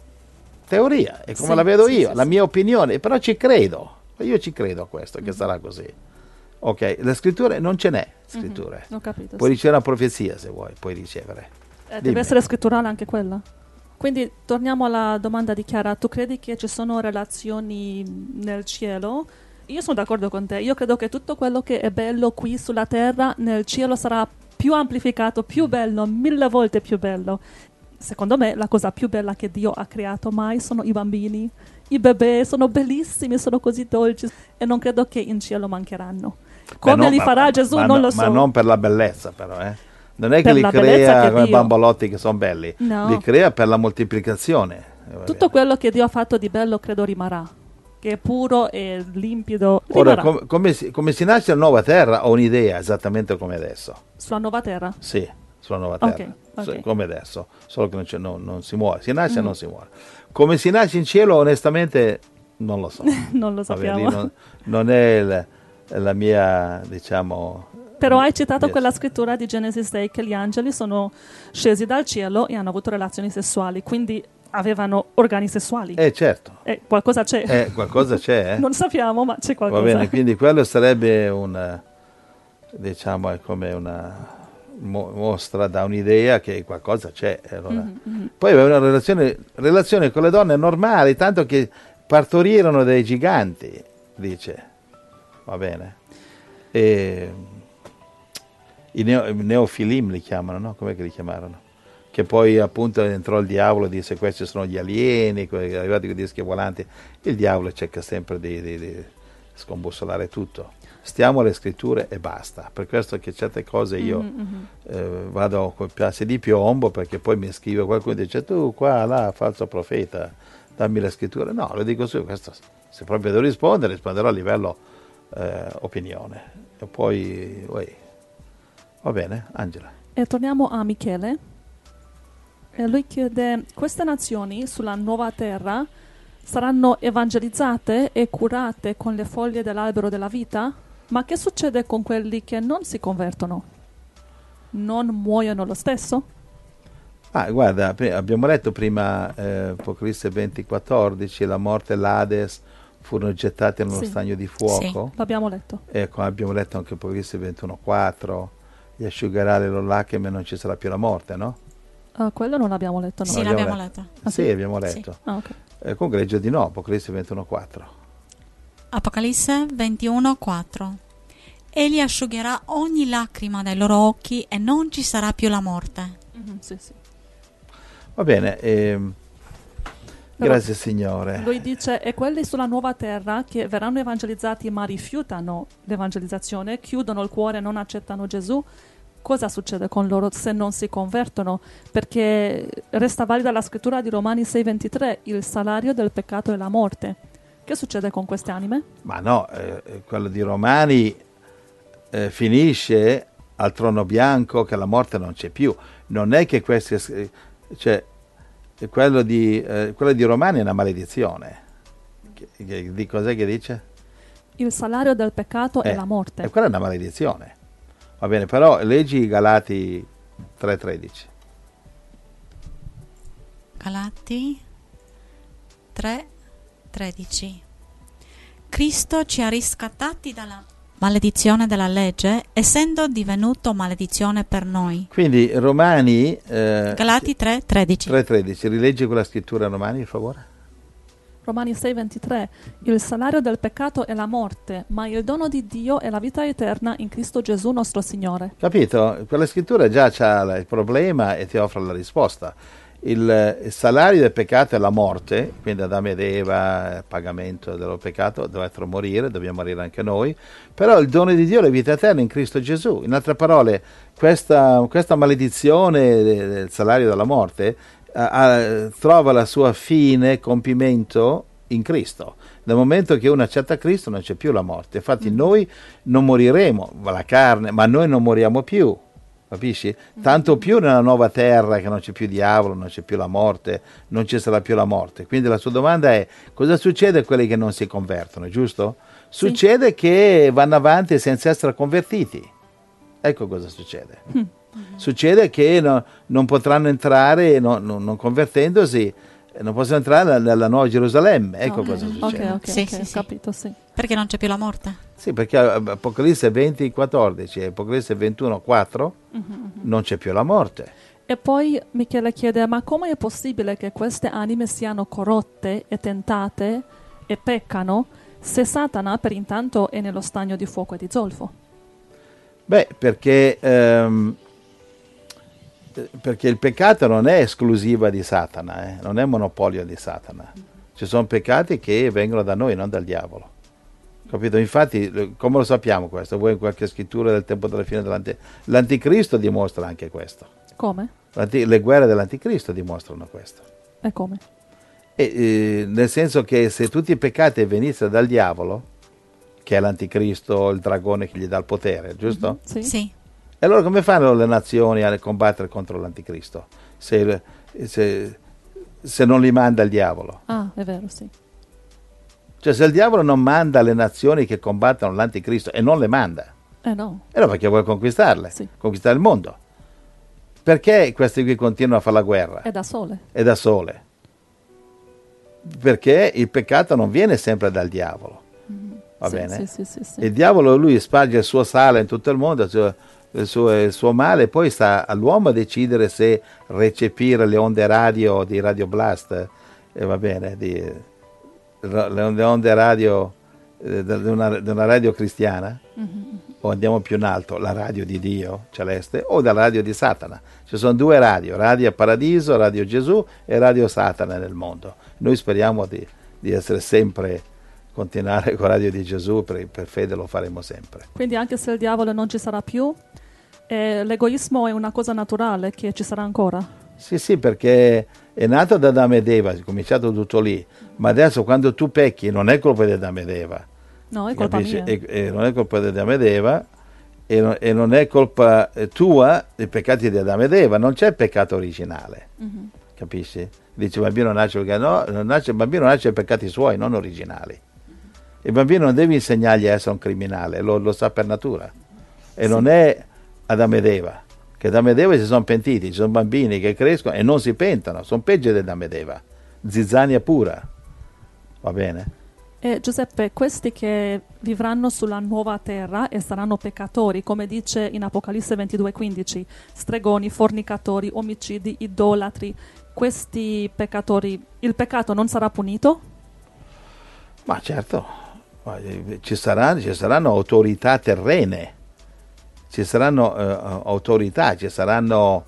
teoria, è come la vedo io, la mia opinione, però ci credo. Io ci credo a questo, che sarà così. Ok, le scritture non ce n'è, scritture. Ho capito. Puoi ricevere una profezia se vuoi, puoi ricevere. Deve essere scritturale anche quella. Quindi torniamo alla domanda di Chiara. Tu credi che ci sono relazioni nel cielo? Io sono d'accordo con te. Io credo che tutto quello che è bello qui sulla terra, nel cielo sarà più amplificato, più bello, 1000 volte più bello. Secondo me la cosa più bella che Dio ha creato mai sono i bambini. I bebè sono bellissimi, sono così dolci e non credo che in cielo mancheranno. Come li farà Gesù non lo so. Ma non per la bellezza però, Non è Per che li la bellezza crea che come Dio- bambolotti che sono belli, No. li crea per la moltiplicazione. Tutto quello che Dio ha fatto di bello credo rimarrà, che è puro e limpido. Ora, Rimarrà come si nasce la nuova terra, ho un'idea esattamente come adesso. sulla nuova terra. Sì, sulla nuova terra, ok. come adesso, solo che non si muore, si nasce e non si muore. Come si nasce in cielo, onestamente, non lo so. Non lo Va bene, sappiamo. non è la mia, diciamo... Però hai citato Yes. quella scrittura di Genesi 6 che gli angeli sono scesi dal cielo e hanno avuto relazioni sessuali, quindi avevano organi sessuali. Certo. Qualcosa c'è. Qualcosa c'è, Non sappiamo, ma c'è qualcosa. Va bene, quindi quello sarebbe diciamo, è come una mostra da un'idea che qualcosa c'è. Allora. Poi aveva una relazione con le donne normali, tanto che partorirono dei giganti, dice. Va bene. E i neofilim li chiamano, no? Com'è che li chiamarono? Che poi appunto entrò il diavolo e disse questi sono gli alieni, arrivati con i dischi volanti. Il diavolo cerca sempre di scombussolare tutto. Stiamo alle scritture e basta. Per questo che certe cose io vado con piazze di piombo, perché poi mi scrive qualcuno e dice tu qua, là, falso profeta, dammi le scritture. No, lo dico su questo. Se proprio devo rispondere, risponderò a livello opinione. E poi, va bene, Angela. E torniamo a Michele. E lui chiede: queste nazioni sulla nuova terra saranno evangelizzate e curate con le foglie dell'albero della vita? Ma che succede con quelli che non si convertono? Non muoiono lo stesso? Guarda, abbiamo letto prima Apocalisse 20:14, la morte e l'Ades furono gettati nello stagno di fuoco. L'abbiamo letto. Ecco, abbiamo letto anche Apocalisse 21:4, gli asciugherà le loro lacrime e non ci sarà più la morte, no? Quello non l'abbiamo letto, no? Sì, l'abbiamo letto. Sì, abbiamo letto. Ah, ok. Comunque legge di no, Apocalisse 21:4. Apocalisse 21:4. Egli asciugherà ogni lacrima dai loro occhi e non ci sarà più la morte. Sì, sì. Va bene, grazie Signore. Lui dice, e quelli sulla nuova terra che verranno evangelizzati ma rifiutano l'evangelizzazione, chiudono il cuore e non accettano Gesù, cosa succede con loro se non si convertono? Perché resta valida la scrittura di Romani 6:23, il salario del peccato è la morte. Che succede con queste anime? Ma no, quello di Romani finisce al trono bianco che la morte non c'è più. Non è che questi, cioè, quello di Romani è una maledizione. Di cos'è che dice? Il salario del peccato è la morte. E quella è una maledizione. Va bene, però leggi Galati 3:13. Galati 3:13. Cristo ci ha riscattati dalla maledizione della legge, essendo divenuto maledizione per noi. Quindi Romani Galati 3:13. 3:13, rileggi quella scrittura Romani, per favore. Romani 6:23, il salario del peccato è la morte, ma il dono di Dio è la vita eterna in Cristo Gesù nostro Signore. Capito? Quella scrittura già c'ha il problema e ti offre la risposta. Il salario del peccato è la morte, quindi Adamo ed Eva, pagamento del loro peccato, dovettero morire, dobbiamo morire anche noi, però il dono di Dio è la vita eterna in Cristo Gesù. In altre parole, questa maledizione del salario della morte trova la sua fine, compimento in Cristo. Nel momento che uno accetta Cristo non c'è più la morte. Infatti noi non moriremo, la carne, ma noi non moriamo più. Capisci? Tanto più nella nuova terra che non c'è più diavolo, non c'è più la morte, non ci sarà più la morte. Quindi la sua domanda è: cosa succede a quelli che non si convertono, giusto? Sì. Succede che vanno avanti senza essere convertiti. Ecco cosa succede. Succede che non potranno entrare, non convertendosi, non possono entrare nella nuova Gerusalemme. Ecco cosa succede. Ok, Sì, ok, sì, ho sì. capito, sì. Perché non c'è più la morte. Sì, perché Apocalisse 20:14 e Apocalisse 21:4 non c'è più la morte. E poi Michele chiede, ma come è possibile che queste anime siano corrotte e tentate e peccano se Satana per intanto è nello stagno di fuoco e di zolfo? Beh, perché il peccato non è esclusiva di Satana, non è monopolio di Satana. Ci sono peccati che vengono da noi, non dal diavolo. Capito? Infatti, come lo sappiamo questo? Voi in qualche scrittura del tempo della fine l'Anticristo dimostra anche questo. Come? Le guerre dell'Anticristo dimostrano questo. E come? Nel senso che se tutti i peccati venissero dal diavolo, che è l'Anticristo, il dragone che gli dà il potere, giusto? Sì. Sì. E allora come fanno le nazioni a combattere contro l'Anticristo se non li manda il diavolo? Ah, è vero, sì. Cioè se il diavolo non manda le nazioni che combattono l'Anticristo e non le manda, No. allora perché vuole conquistarle? Sì. Conquistare il mondo. Perché questi qui continuano a fare la guerra? È da sole. È da sole. Perché il peccato non viene sempre dal diavolo. Va Sì, bene? Sì. Il diavolo, lui sparge il suo sale in tutto il mondo, il suo male, poi sta all'uomo a decidere se recepire le onde radio di Radio Blast, va bene, le onde radio di una radio cristiana, o andiamo più in alto, la radio di Dio celeste, o dalla radio di Satana. Ci sono due radio, Radio Paradiso, Radio Gesù e Radio Satana nel mondo. Noi speriamo di essere sempre, continuare con Radio di Gesù, per fede lo faremo sempre. Quindi anche se il diavolo non ci sarà più, l'egoismo è una cosa naturale che ci sarà ancora. Sì, perché è nato da Adamo ed Eva, è cominciato tutto lì, ma adesso quando tu pecchi non è colpa di Adamo ed Eva. No, è colpa mia. E non è colpa di Adamo ed Eva e non è colpa tua dei peccati di Adamo ed Eva, non c'è il peccato originale, capisci? Dice il bambino nasce perché il bambino nasce per peccati suoi, non originali. Il bambino non devi insegnargli a essere un criminale, lo sa per natura. E non è Adamo ed Eva, che Adamo ed Eva si sono pentiti, ci sono bambini che crescono e non si pentono, sono peggio di Adamo ed Eva, zizzania pura, va bene? Giuseppe, questi che vivranno sulla nuova terra e saranno peccatori, come dice in Apocalisse 22:15, stregoni, fornicatori, omicidi, idolatri, questi peccatori, il peccato non sarà punito? Ma certo, ci saranno autorità terrene, ci saranno autorità, ci saranno,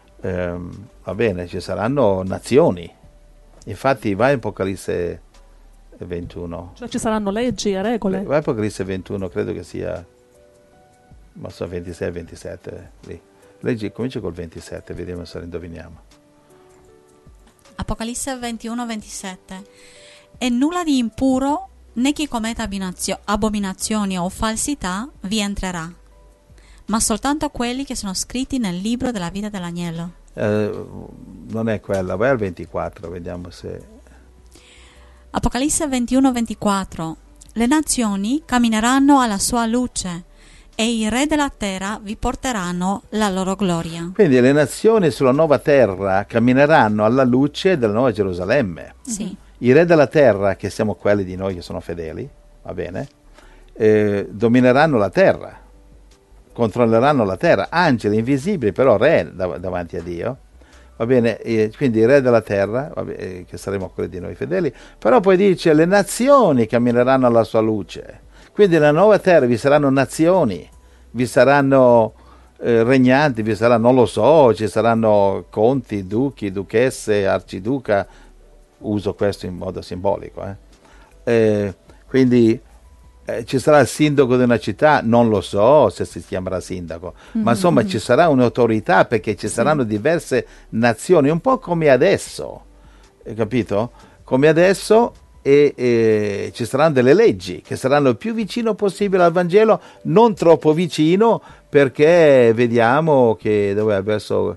ci saranno nazioni. Infatti vai in Apocalisse 21. Cioè ci saranno leggi e regole? Vai in Apocalisse 21, credo che sia, ma so 26 e 27, lì. Leggi, comincia col 27, vediamo se lo indoviniamo. Apocalisse 21-27. E nulla di impuro, né chi commetta abominazioni o falsità vi entrerà, ma soltanto quelli che sono scritti nel libro della vita dell'agnello. Non è quella, vai al 24, vediamo se... Apocalisse 21-24. Le nazioni cammineranno alla sua luce e i re della terra vi porteranno la loro gloria. Quindi le nazioni sulla nuova terra cammineranno alla luce della nuova Gerusalemme. Sì. I re della terra, che siamo quelli di noi che sono fedeli, va bene, domineranno la terra, controlleranno la terra, angeli invisibili, però re davanti a Dio, va bene, quindi i re della terra, che saremo quelli di noi fedeli, però poi dice le nazioni cammineranno alla sua luce, quindi nella nuova terra vi saranno nazioni, vi saranno regnanti, vi saranno, non lo so, ci saranno conti, duchi, duchesse, arciduca, uso questo in modo simbolico, quindi ci sarà il sindaco di una città, non lo so se si chiamerà sindaco, ma insomma ci sarà un'autorità perché ci saranno diverse nazioni, un po' come adesso, capito? Come adesso, e ci saranno delle leggi che saranno il più vicino possibile al Vangelo, non troppo vicino, perché vediamo che dove verso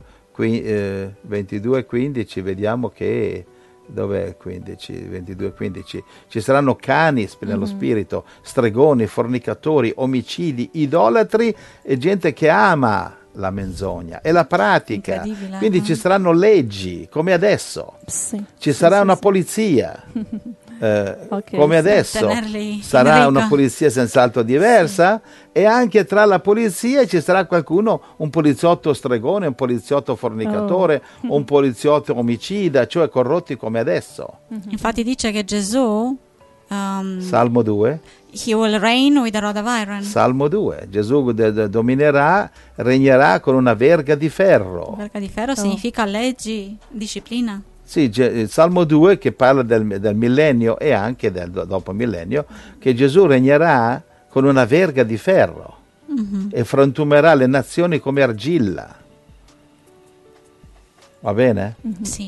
22-15 vediamo che dov'è 22-15 ci saranno cani nello spirito, stregoni, fornicatori, omicidi, idolatri e gente che ama la menzogna e la pratica, quindi ci saranno leggi come adesso, ci sarà una polizia come adesso, sarà una polizia senz'altro diversa, e anche tra la polizia ci sarà qualcuno, un poliziotto stregone, un poliziotto fornicatore, un poliziotto omicida, cioè corrotti come adesso. Infatti dice che Gesù Salmo 2, he will reign with a rod of iron. Salmo 2, Gesù dominerà, regnerà con una verga di ferro. Verga di ferro significa leggi, disciplina. Sì, Salmo 2 che parla del millennio e anche del dopo millennio, che Gesù regnerà con una verga di ferro e frantumerà le nazioni come argilla. Va bene? Sì.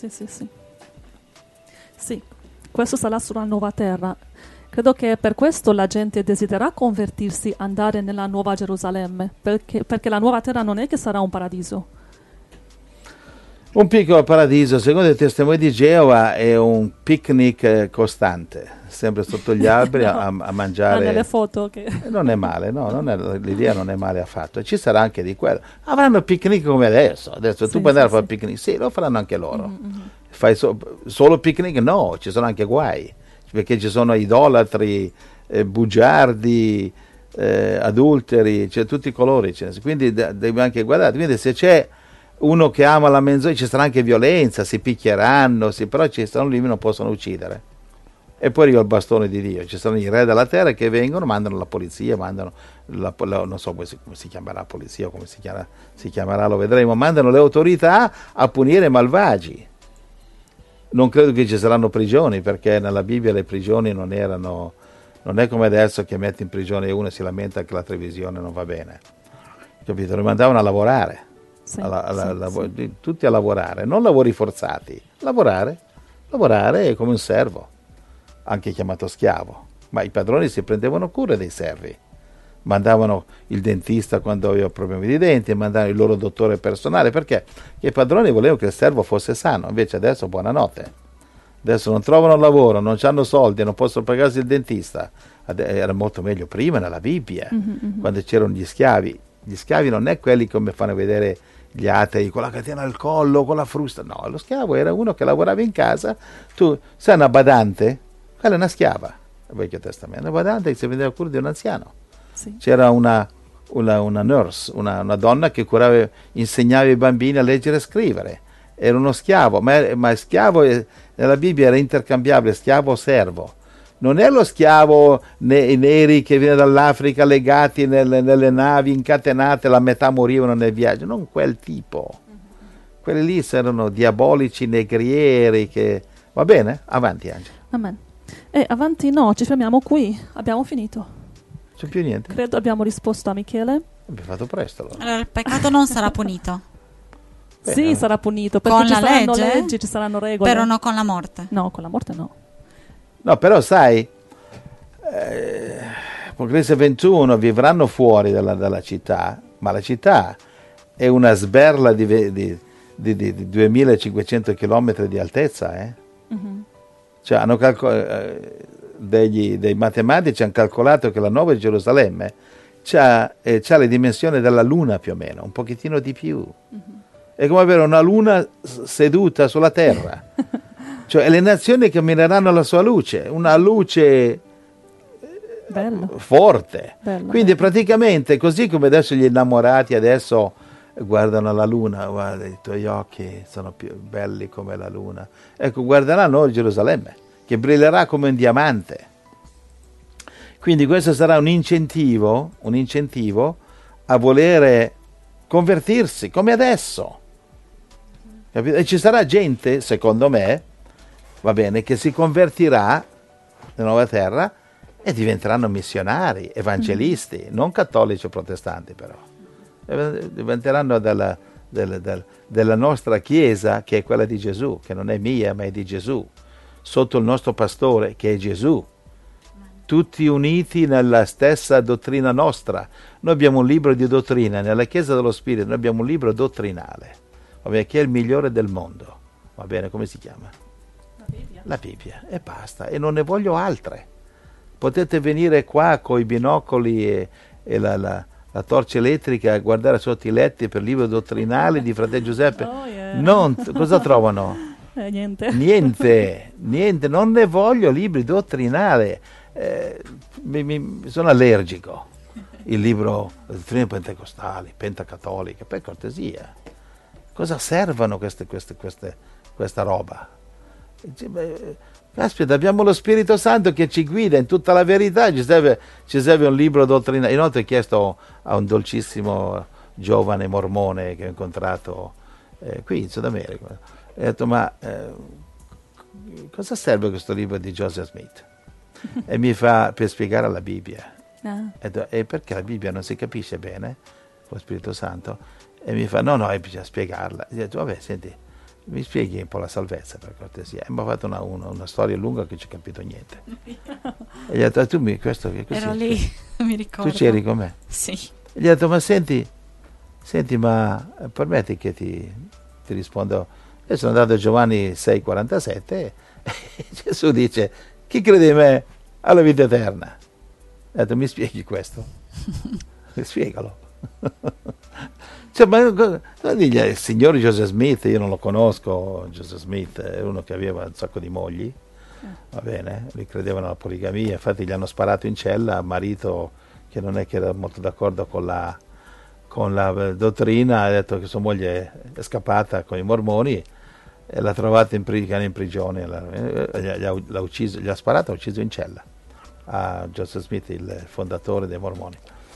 Sì, questo sarà sulla nuova terra. Credo che per questo la gente desidererà convertirsi, andare nella nuova Gerusalemme, perché la nuova terra non è che sarà un paradiso. Un piccolo paradiso, secondo i testimoni di Geova, è un picnic costante, sempre sotto gli alberi a mangiare. Nelle foto che... Non è male, no, l'idea non è male affatto. Ci sarà anche di quello. Avranno picnic come adesso. Adesso tu puoi andare a fare picnic, sì, lo faranno anche loro. Fai solo picnic? No, ci sono anche guai, perché ci sono idolatri, bugiardi, adulteri, c'è tutti i colori. Quindi devi anche guardare. Quindi se c'è uno che ama la menzogna, ci sarà anche violenza, si picchieranno, però ci stanno lì, non possono uccidere. E poi arriva il bastone di Dio, ci sono i re della terra che vengono, mandano la polizia, mandano non so come si chiamerà la polizia, come si chiamerà, lo vedremo, mandano le autorità a punire i malvagi. Non credo che ci saranno prigioni, perché nella Bibbia le prigioni non è come adesso che metti in prigione uno e si lamenta che la televisione non va bene, capito? Lo mandavano a lavorare. Tutti a lavorare, non lavori forzati, lavorare come un servo, anche chiamato schiavo, ma i padroni si prendevano cura dei servi, mandavano il dentista quando aveva problemi di denti, mandavano il loro dottore personale, perché i padroni volevano che il servo fosse sano. Invece adesso buonanotte, adesso non trovano lavoro, non hanno soldi, non possono pagarsi il dentista. Era molto meglio prima nella Bibbia, quando c'erano gli schiavi. Gli schiavi non è quelli come fanno vedere gli atei con la catena al collo, con la frusta. No, lo schiavo era uno che lavorava in casa. Tu sei una badante, quella è una schiava. il Vecchio Testamento. Badante che si prendeva cura di un anziano. Sì. C'era una nurse, una donna che insegnava ai bambini a leggere e scrivere. Era uno schiavo, ma schiavo nella Bibbia era intercambiabile, schiavo o servo. Non è lo schiavo neri che viene dall'Africa legati nelle navi incatenate, la metà morivano nel viaggio, non quel tipo. Quelli lì erano diabolici negrieri che... Va bene? Avanti, Angela. Amen. E avanti no, ci fermiamo qui, abbiamo finito. C'è più niente? Credo abbiamo risposto a Michele. Abbiamo fatto presto allora. Allora il peccato non sarà punito. Beh, Sì, sarà punito, perché Con ci la saranno legge? leggi, ci saranno regole. Però non con la morte. No, con la morte no. No, però sai, Apocalisse 21 vivranno fuori dalla città, ma la città è una sberla di 2500 km di altezza, Mhm. Cioè hanno dei matematici hanno calcolato che la nuova Gerusalemme c'ha le dimensioni della Luna più o meno, un pochettino di più. È come avere una Luna seduta sulla Terra. Cioè le nazioni cammineranno alla sua luce, una luce Bello. forte. Bello, Quindi bello. praticamente così come adesso gli innamorati adesso guardano la luna, guarda i tuoi occhi sono più belli come la luna. Ecco, guarderanno Gerusalemme che brillerà come un diamante. Quindi questo sarà un incentivo a volere convertirsi come adesso. Capito? E ci sarà gente, secondo me, va bene, che si convertirà nella nuova terra e diventeranno missionari, evangelisti, non cattolici o protestanti però. Diventeranno della nostra chiesa, che è quella di Gesù, che non è mia ma è di Gesù, sotto il nostro pastore che è Gesù, tutti uniti nella stessa dottrina nostra. Noi abbiamo un libro di dottrina, nella Chiesa dello Spirito noi abbiamo un libro dottrinale, va bene, che è il migliore del mondo, va bene, come si chiama? La Bibbia, e basta, e non ne voglio altre. Potete venire qua con i binocoli e la torcia elettrica a guardare sotto i letti per libri dottrinali di Fratello Giuseppe. Oh, yeah. Cosa trovano? Niente. Niente, non ne voglio libri dottrinali. Sono allergico. Il libro dottrine pentecostali, pentacattoliche, per cortesia. Cosa servono questa roba? Caspita, abbiamo lo Spirito Santo che ci guida in tutta la verità, ci serve un libro dottrinale. Inoltre ho chiesto a un dolcissimo giovane mormone che ho incontrato qui in Sud America, ho detto ma cosa serve questo libro di Joseph Smith? E mi fa per spiegare la Bibbia. E perché la Bibbia non si capisce bene con lo Spirito Santo? E mi fa no, bisogna spiegarla. E ho detto vabbè, senti, mi spieghi un po' la salvezza per cortesia. E mi ha fatto una storia lunga che ci ho capito niente. E gli ho detto, ero lì, mi ricordo. Tu c'eri con me? Sì. E gli ho detto, ma senti, ma permetti che ti rispondo. E sono andato a Giovanni 6,47 e Gesù dice, chi crede in me ha la vita eterna. Ho detto, mi spieghi questo? Spiegalo. Cioè, ma digli, il signor Joseph Smith, io non lo conosco, Joseph Smith è uno che aveva un sacco di mogli, va bene, lui credeva nella poligamia, infatti gli hanno sparato in cella, marito che non è che era molto d'accordo con la dottrina, ha detto che sua moglie è scappata con i mormoni e l'ha trovata in prigione, l'ha ucciso, gli ha sparato e ha ucciso in cella a Joseph Smith, il fondatore dei mormoni.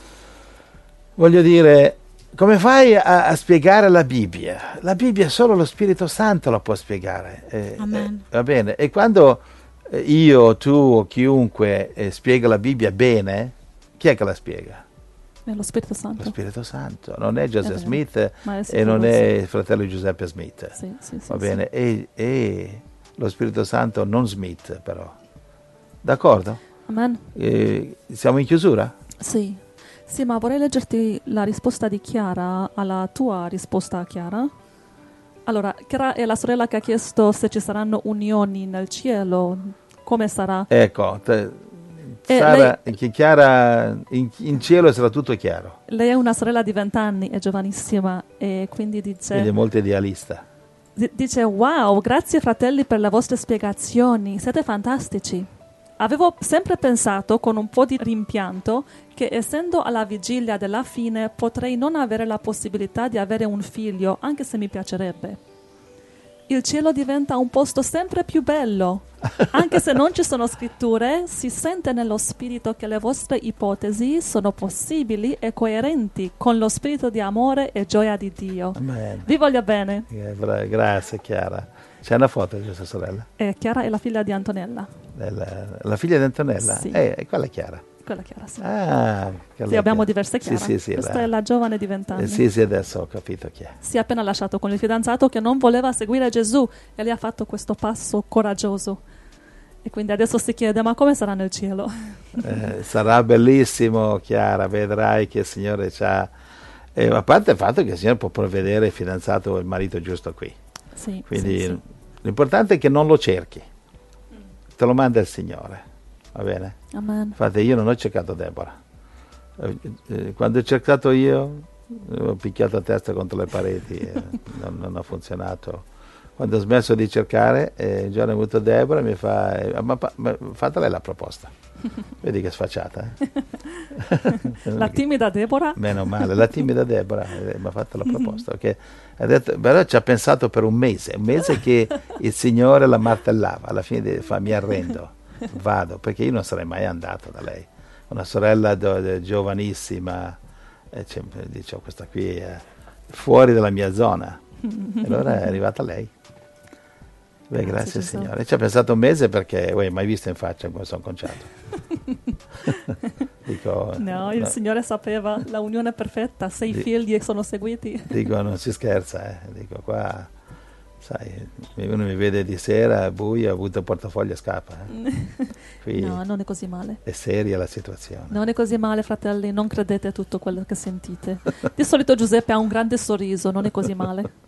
Voglio dire, come fai a spiegare la Bibbia? La Bibbia solo lo Spirito Santo la può spiegare. Amen. Va bene? E quando io, tu o chiunque spiega la Bibbia bene, chi è che la spiega? È lo Spirito Santo. Lo Spirito Santo. Non è Joseph Smith Ma è e non sicuro, è sì. il fratello Giuseppe Smith. Sì, Va bene? E lo Spirito Santo non Smith, però. D'accordo? Amen. Siamo in chiusura? Sì. Sì, ma vorrei leggerti la risposta di Chiara alla tua risposta, Chiara. Allora, Chiara è la sorella che ha chiesto se ci saranno unioni nel cielo, come sarà. Ecco, Chiara, in cielo sarà tutto chiaro. Lei è una sorella di 20 anni, è giovanissima, e quindi dice... Quindi è molto idealista. Dice, wow, grazie fratelli per le vostre spiegazioni, siete fantastici. Avevo sempre pensato, con un po' di rimpianto, che essendo alla vigilia della fine potrei non avere la possibilità di avere un figlio, anche se mi piacerebbe. Il cielo diventa un posto sempre più bello. Anche se non ci sono scritture, si sente nello spirito che le vostre ipotesi sono possibili e coerenti con lo spirito di amore e gioia di Dio. Amen. Vi voglio bene. Grazie Chiara. C'è una foto di questa sorella? Chiara è la figlia di Antonella. La figlia di Antonella? Sì. Quella è Chiara. Quella Chiara, sì. Sì, abbiamo diverse Chiara. Sì, Questa è la giovane di 20 anni. Sì, adesso ho capito chi è. Si è appena lasciato con il fidanzato che non voleva seguire Gesù e lei ha fatto questo passo coraggioso. E quindi adesso si chiede, ma come sarà nel cielo? Sarà bellissimo, Chiara, vedrai che il Signore c'ha... a parte il fatto che il Signore può provvedere il fidanzato o il marito giusto qui. Sì, quindi sì. L'importante è che non lo cerchi. Te lo manda il Signore. Va bene? Amen. Infatti io non ho cercato Deborah. Quando ho cercato io, ho picchiato a testa contro le pareti e non ha funzionato. Quando ho smesso di cercare, un giorno è venuto Deborah e mi fa, ma fate lei la proposta. Vedi che sfacciata. La timida Deborah? Meno male, la timida Deborah mi ha fatto la proposta. Okay? Ha detto, però ci ha pensato per un mese che il Signore la martellava. Alla fine fa, mi arrendo, vado, perché io non sarei mai andato da lei. Una sorella giovanissima, dicevo, questa qui è fuori dalla mia zona. E allora è arrivata lei. Beh, grazie Signore. Ci ha pensato un mese perché, mai visto in faccia come sono conciato. Dico, no, il Signore sapeva la unione perfetta, 6 figli sono seguiti. Dico, non si scherza, Dico, qua, sai, uno mi vede di sera, buio, ha avuto il portafoglio e scappa. Qui no, non è così male. È seria la situazione. Non è così male, fratelli, non credete a tutto quello che sentite. Di solito Giuseppe ha un grande sorriso, non è così male.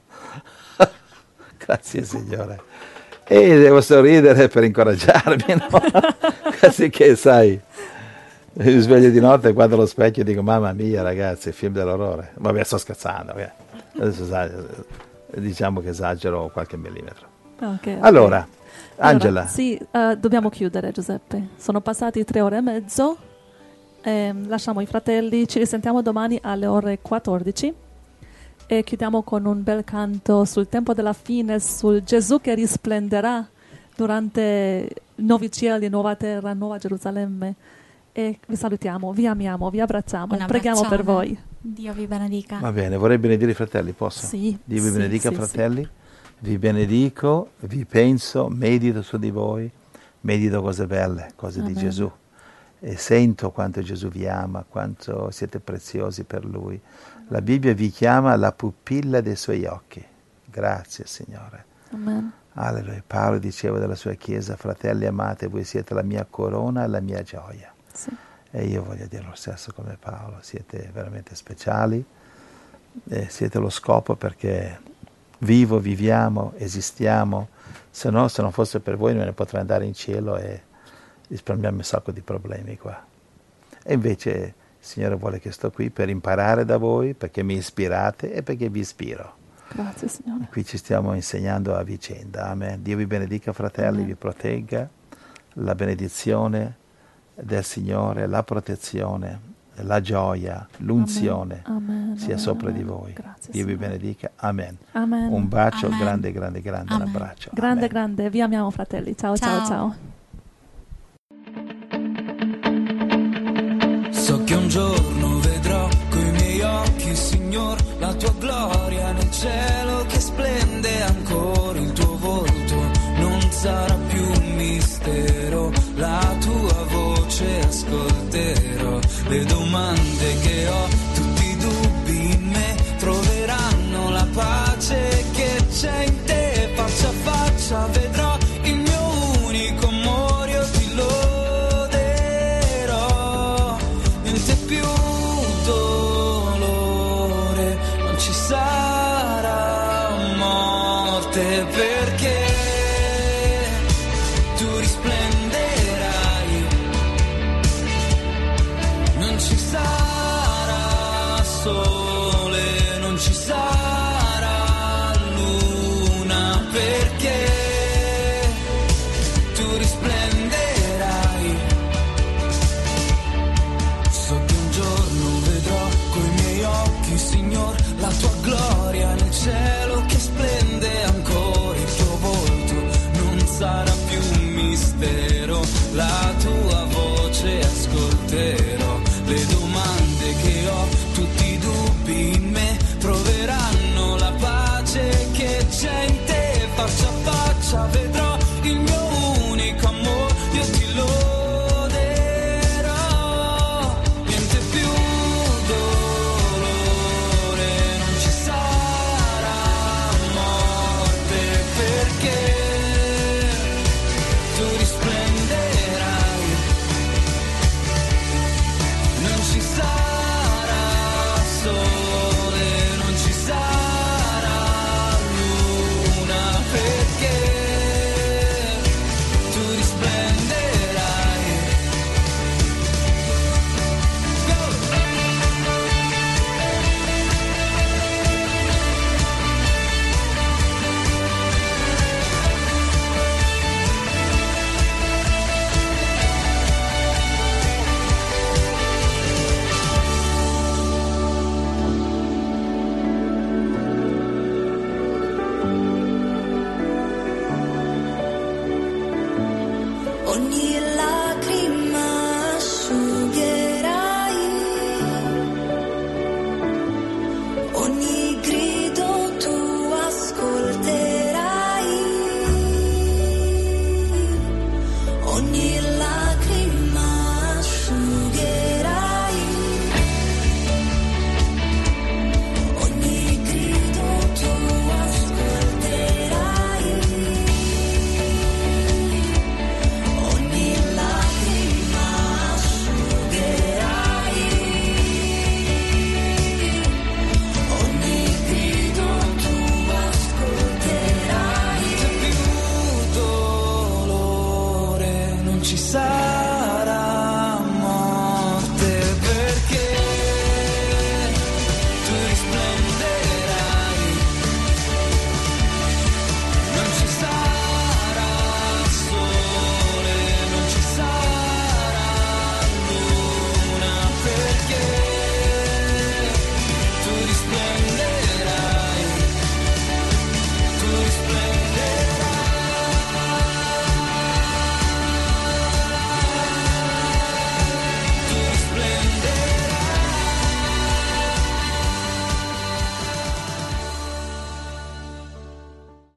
Grazie Signore. E devo sorridere per incoraggiarmi, no? Così che, sai, mi sveglio di notte e guardo allo specchio e dico, mamma mia ragazzi, film dell'orrore. Vabbè, sto scherzando. Adesso diciamo che esagero qualche millimetro. Okay. Allora, Angela. Sì, dobbiamo chiudere, Giuseppe. Sono passati 3 ore e mezzo. Lasciamo i fratelli, ci risentiamo domani alle ore 14. E chiudiamo con un bel canto sul tempo della fine, sul Gesù che risplenderà durante nuovi cieli, nuova terra, nuova Gerusalemme. E vi salutiamo, vi amiamo, vi abbracciamo, preghiamo per voi. Dio vi benedica. Va bene, vorrei benedire i fratelli, posso? Sì. Dio vi benedica, sì, fratelli. Sì. Vi benedico, vi penso, medito su di voi, medito cose belle, cose Amen. Di Gesù. E sento quanto Gesù vi ama, quanto siete preziosi per Lui. La Bibbia vi chiama la pupilla dei Suoi occhi. Grazie, Signore. Amen. Alleluia. Paolo diceva della sua Chiesa, fratelli amate, voi siete la mia corona e la mia gioia. Sì. E io voglio dire lo stesso come Paolo, siete veramente speciali, siete lo scopo perché viviamo, esistiamo, se non fosse per voi non ne potrei andare in cielo e risparmiarmi un sacco di problemi qua. E invece il Signore vuole che sto qui per imparare da voi, perché mi ispirate e perché vi ispiro. Grazie Signore. Qui ci stiamo insegnando a vicenda. Amen. Dio vi benedica, fratelli, Amen. Vi protegga. La benedizione del Signore, la protezione, la gioia, l'unzione Amen. sia sopra di voi. Grazie, Dio vi Signore. benedica. Amen. Amen. Un bacio Amen. grande, Amen. un abbraccio. Grande, Amen. grande. Vi amiamo, fratelli. Ciao, ciao, ciao. So che un giorno vedrò coi miei occhi, Signor, la tua gloria nel cielo che splende ancora. Il tuo volto non sarà più un mistero, la tua voce ascolterò. Le domande che ho, tutti i dubbi in me troveranno la pace che c'è in te. Faccia a faccia vedrò il mio unico amore, io ti loderò. Niente più dolore, non ci sarà morte, perché tu risplenderai. Non ci sarà sole, non ci sarà luna, perché tu risplenderai. gloria nel cielo che splende ancora, il tuo volto non sarà più un mistero, la tua voce ascolterò, le domande che ho, tutti i dubbi in me troveranno la pace che c'è in te, faccia a faccia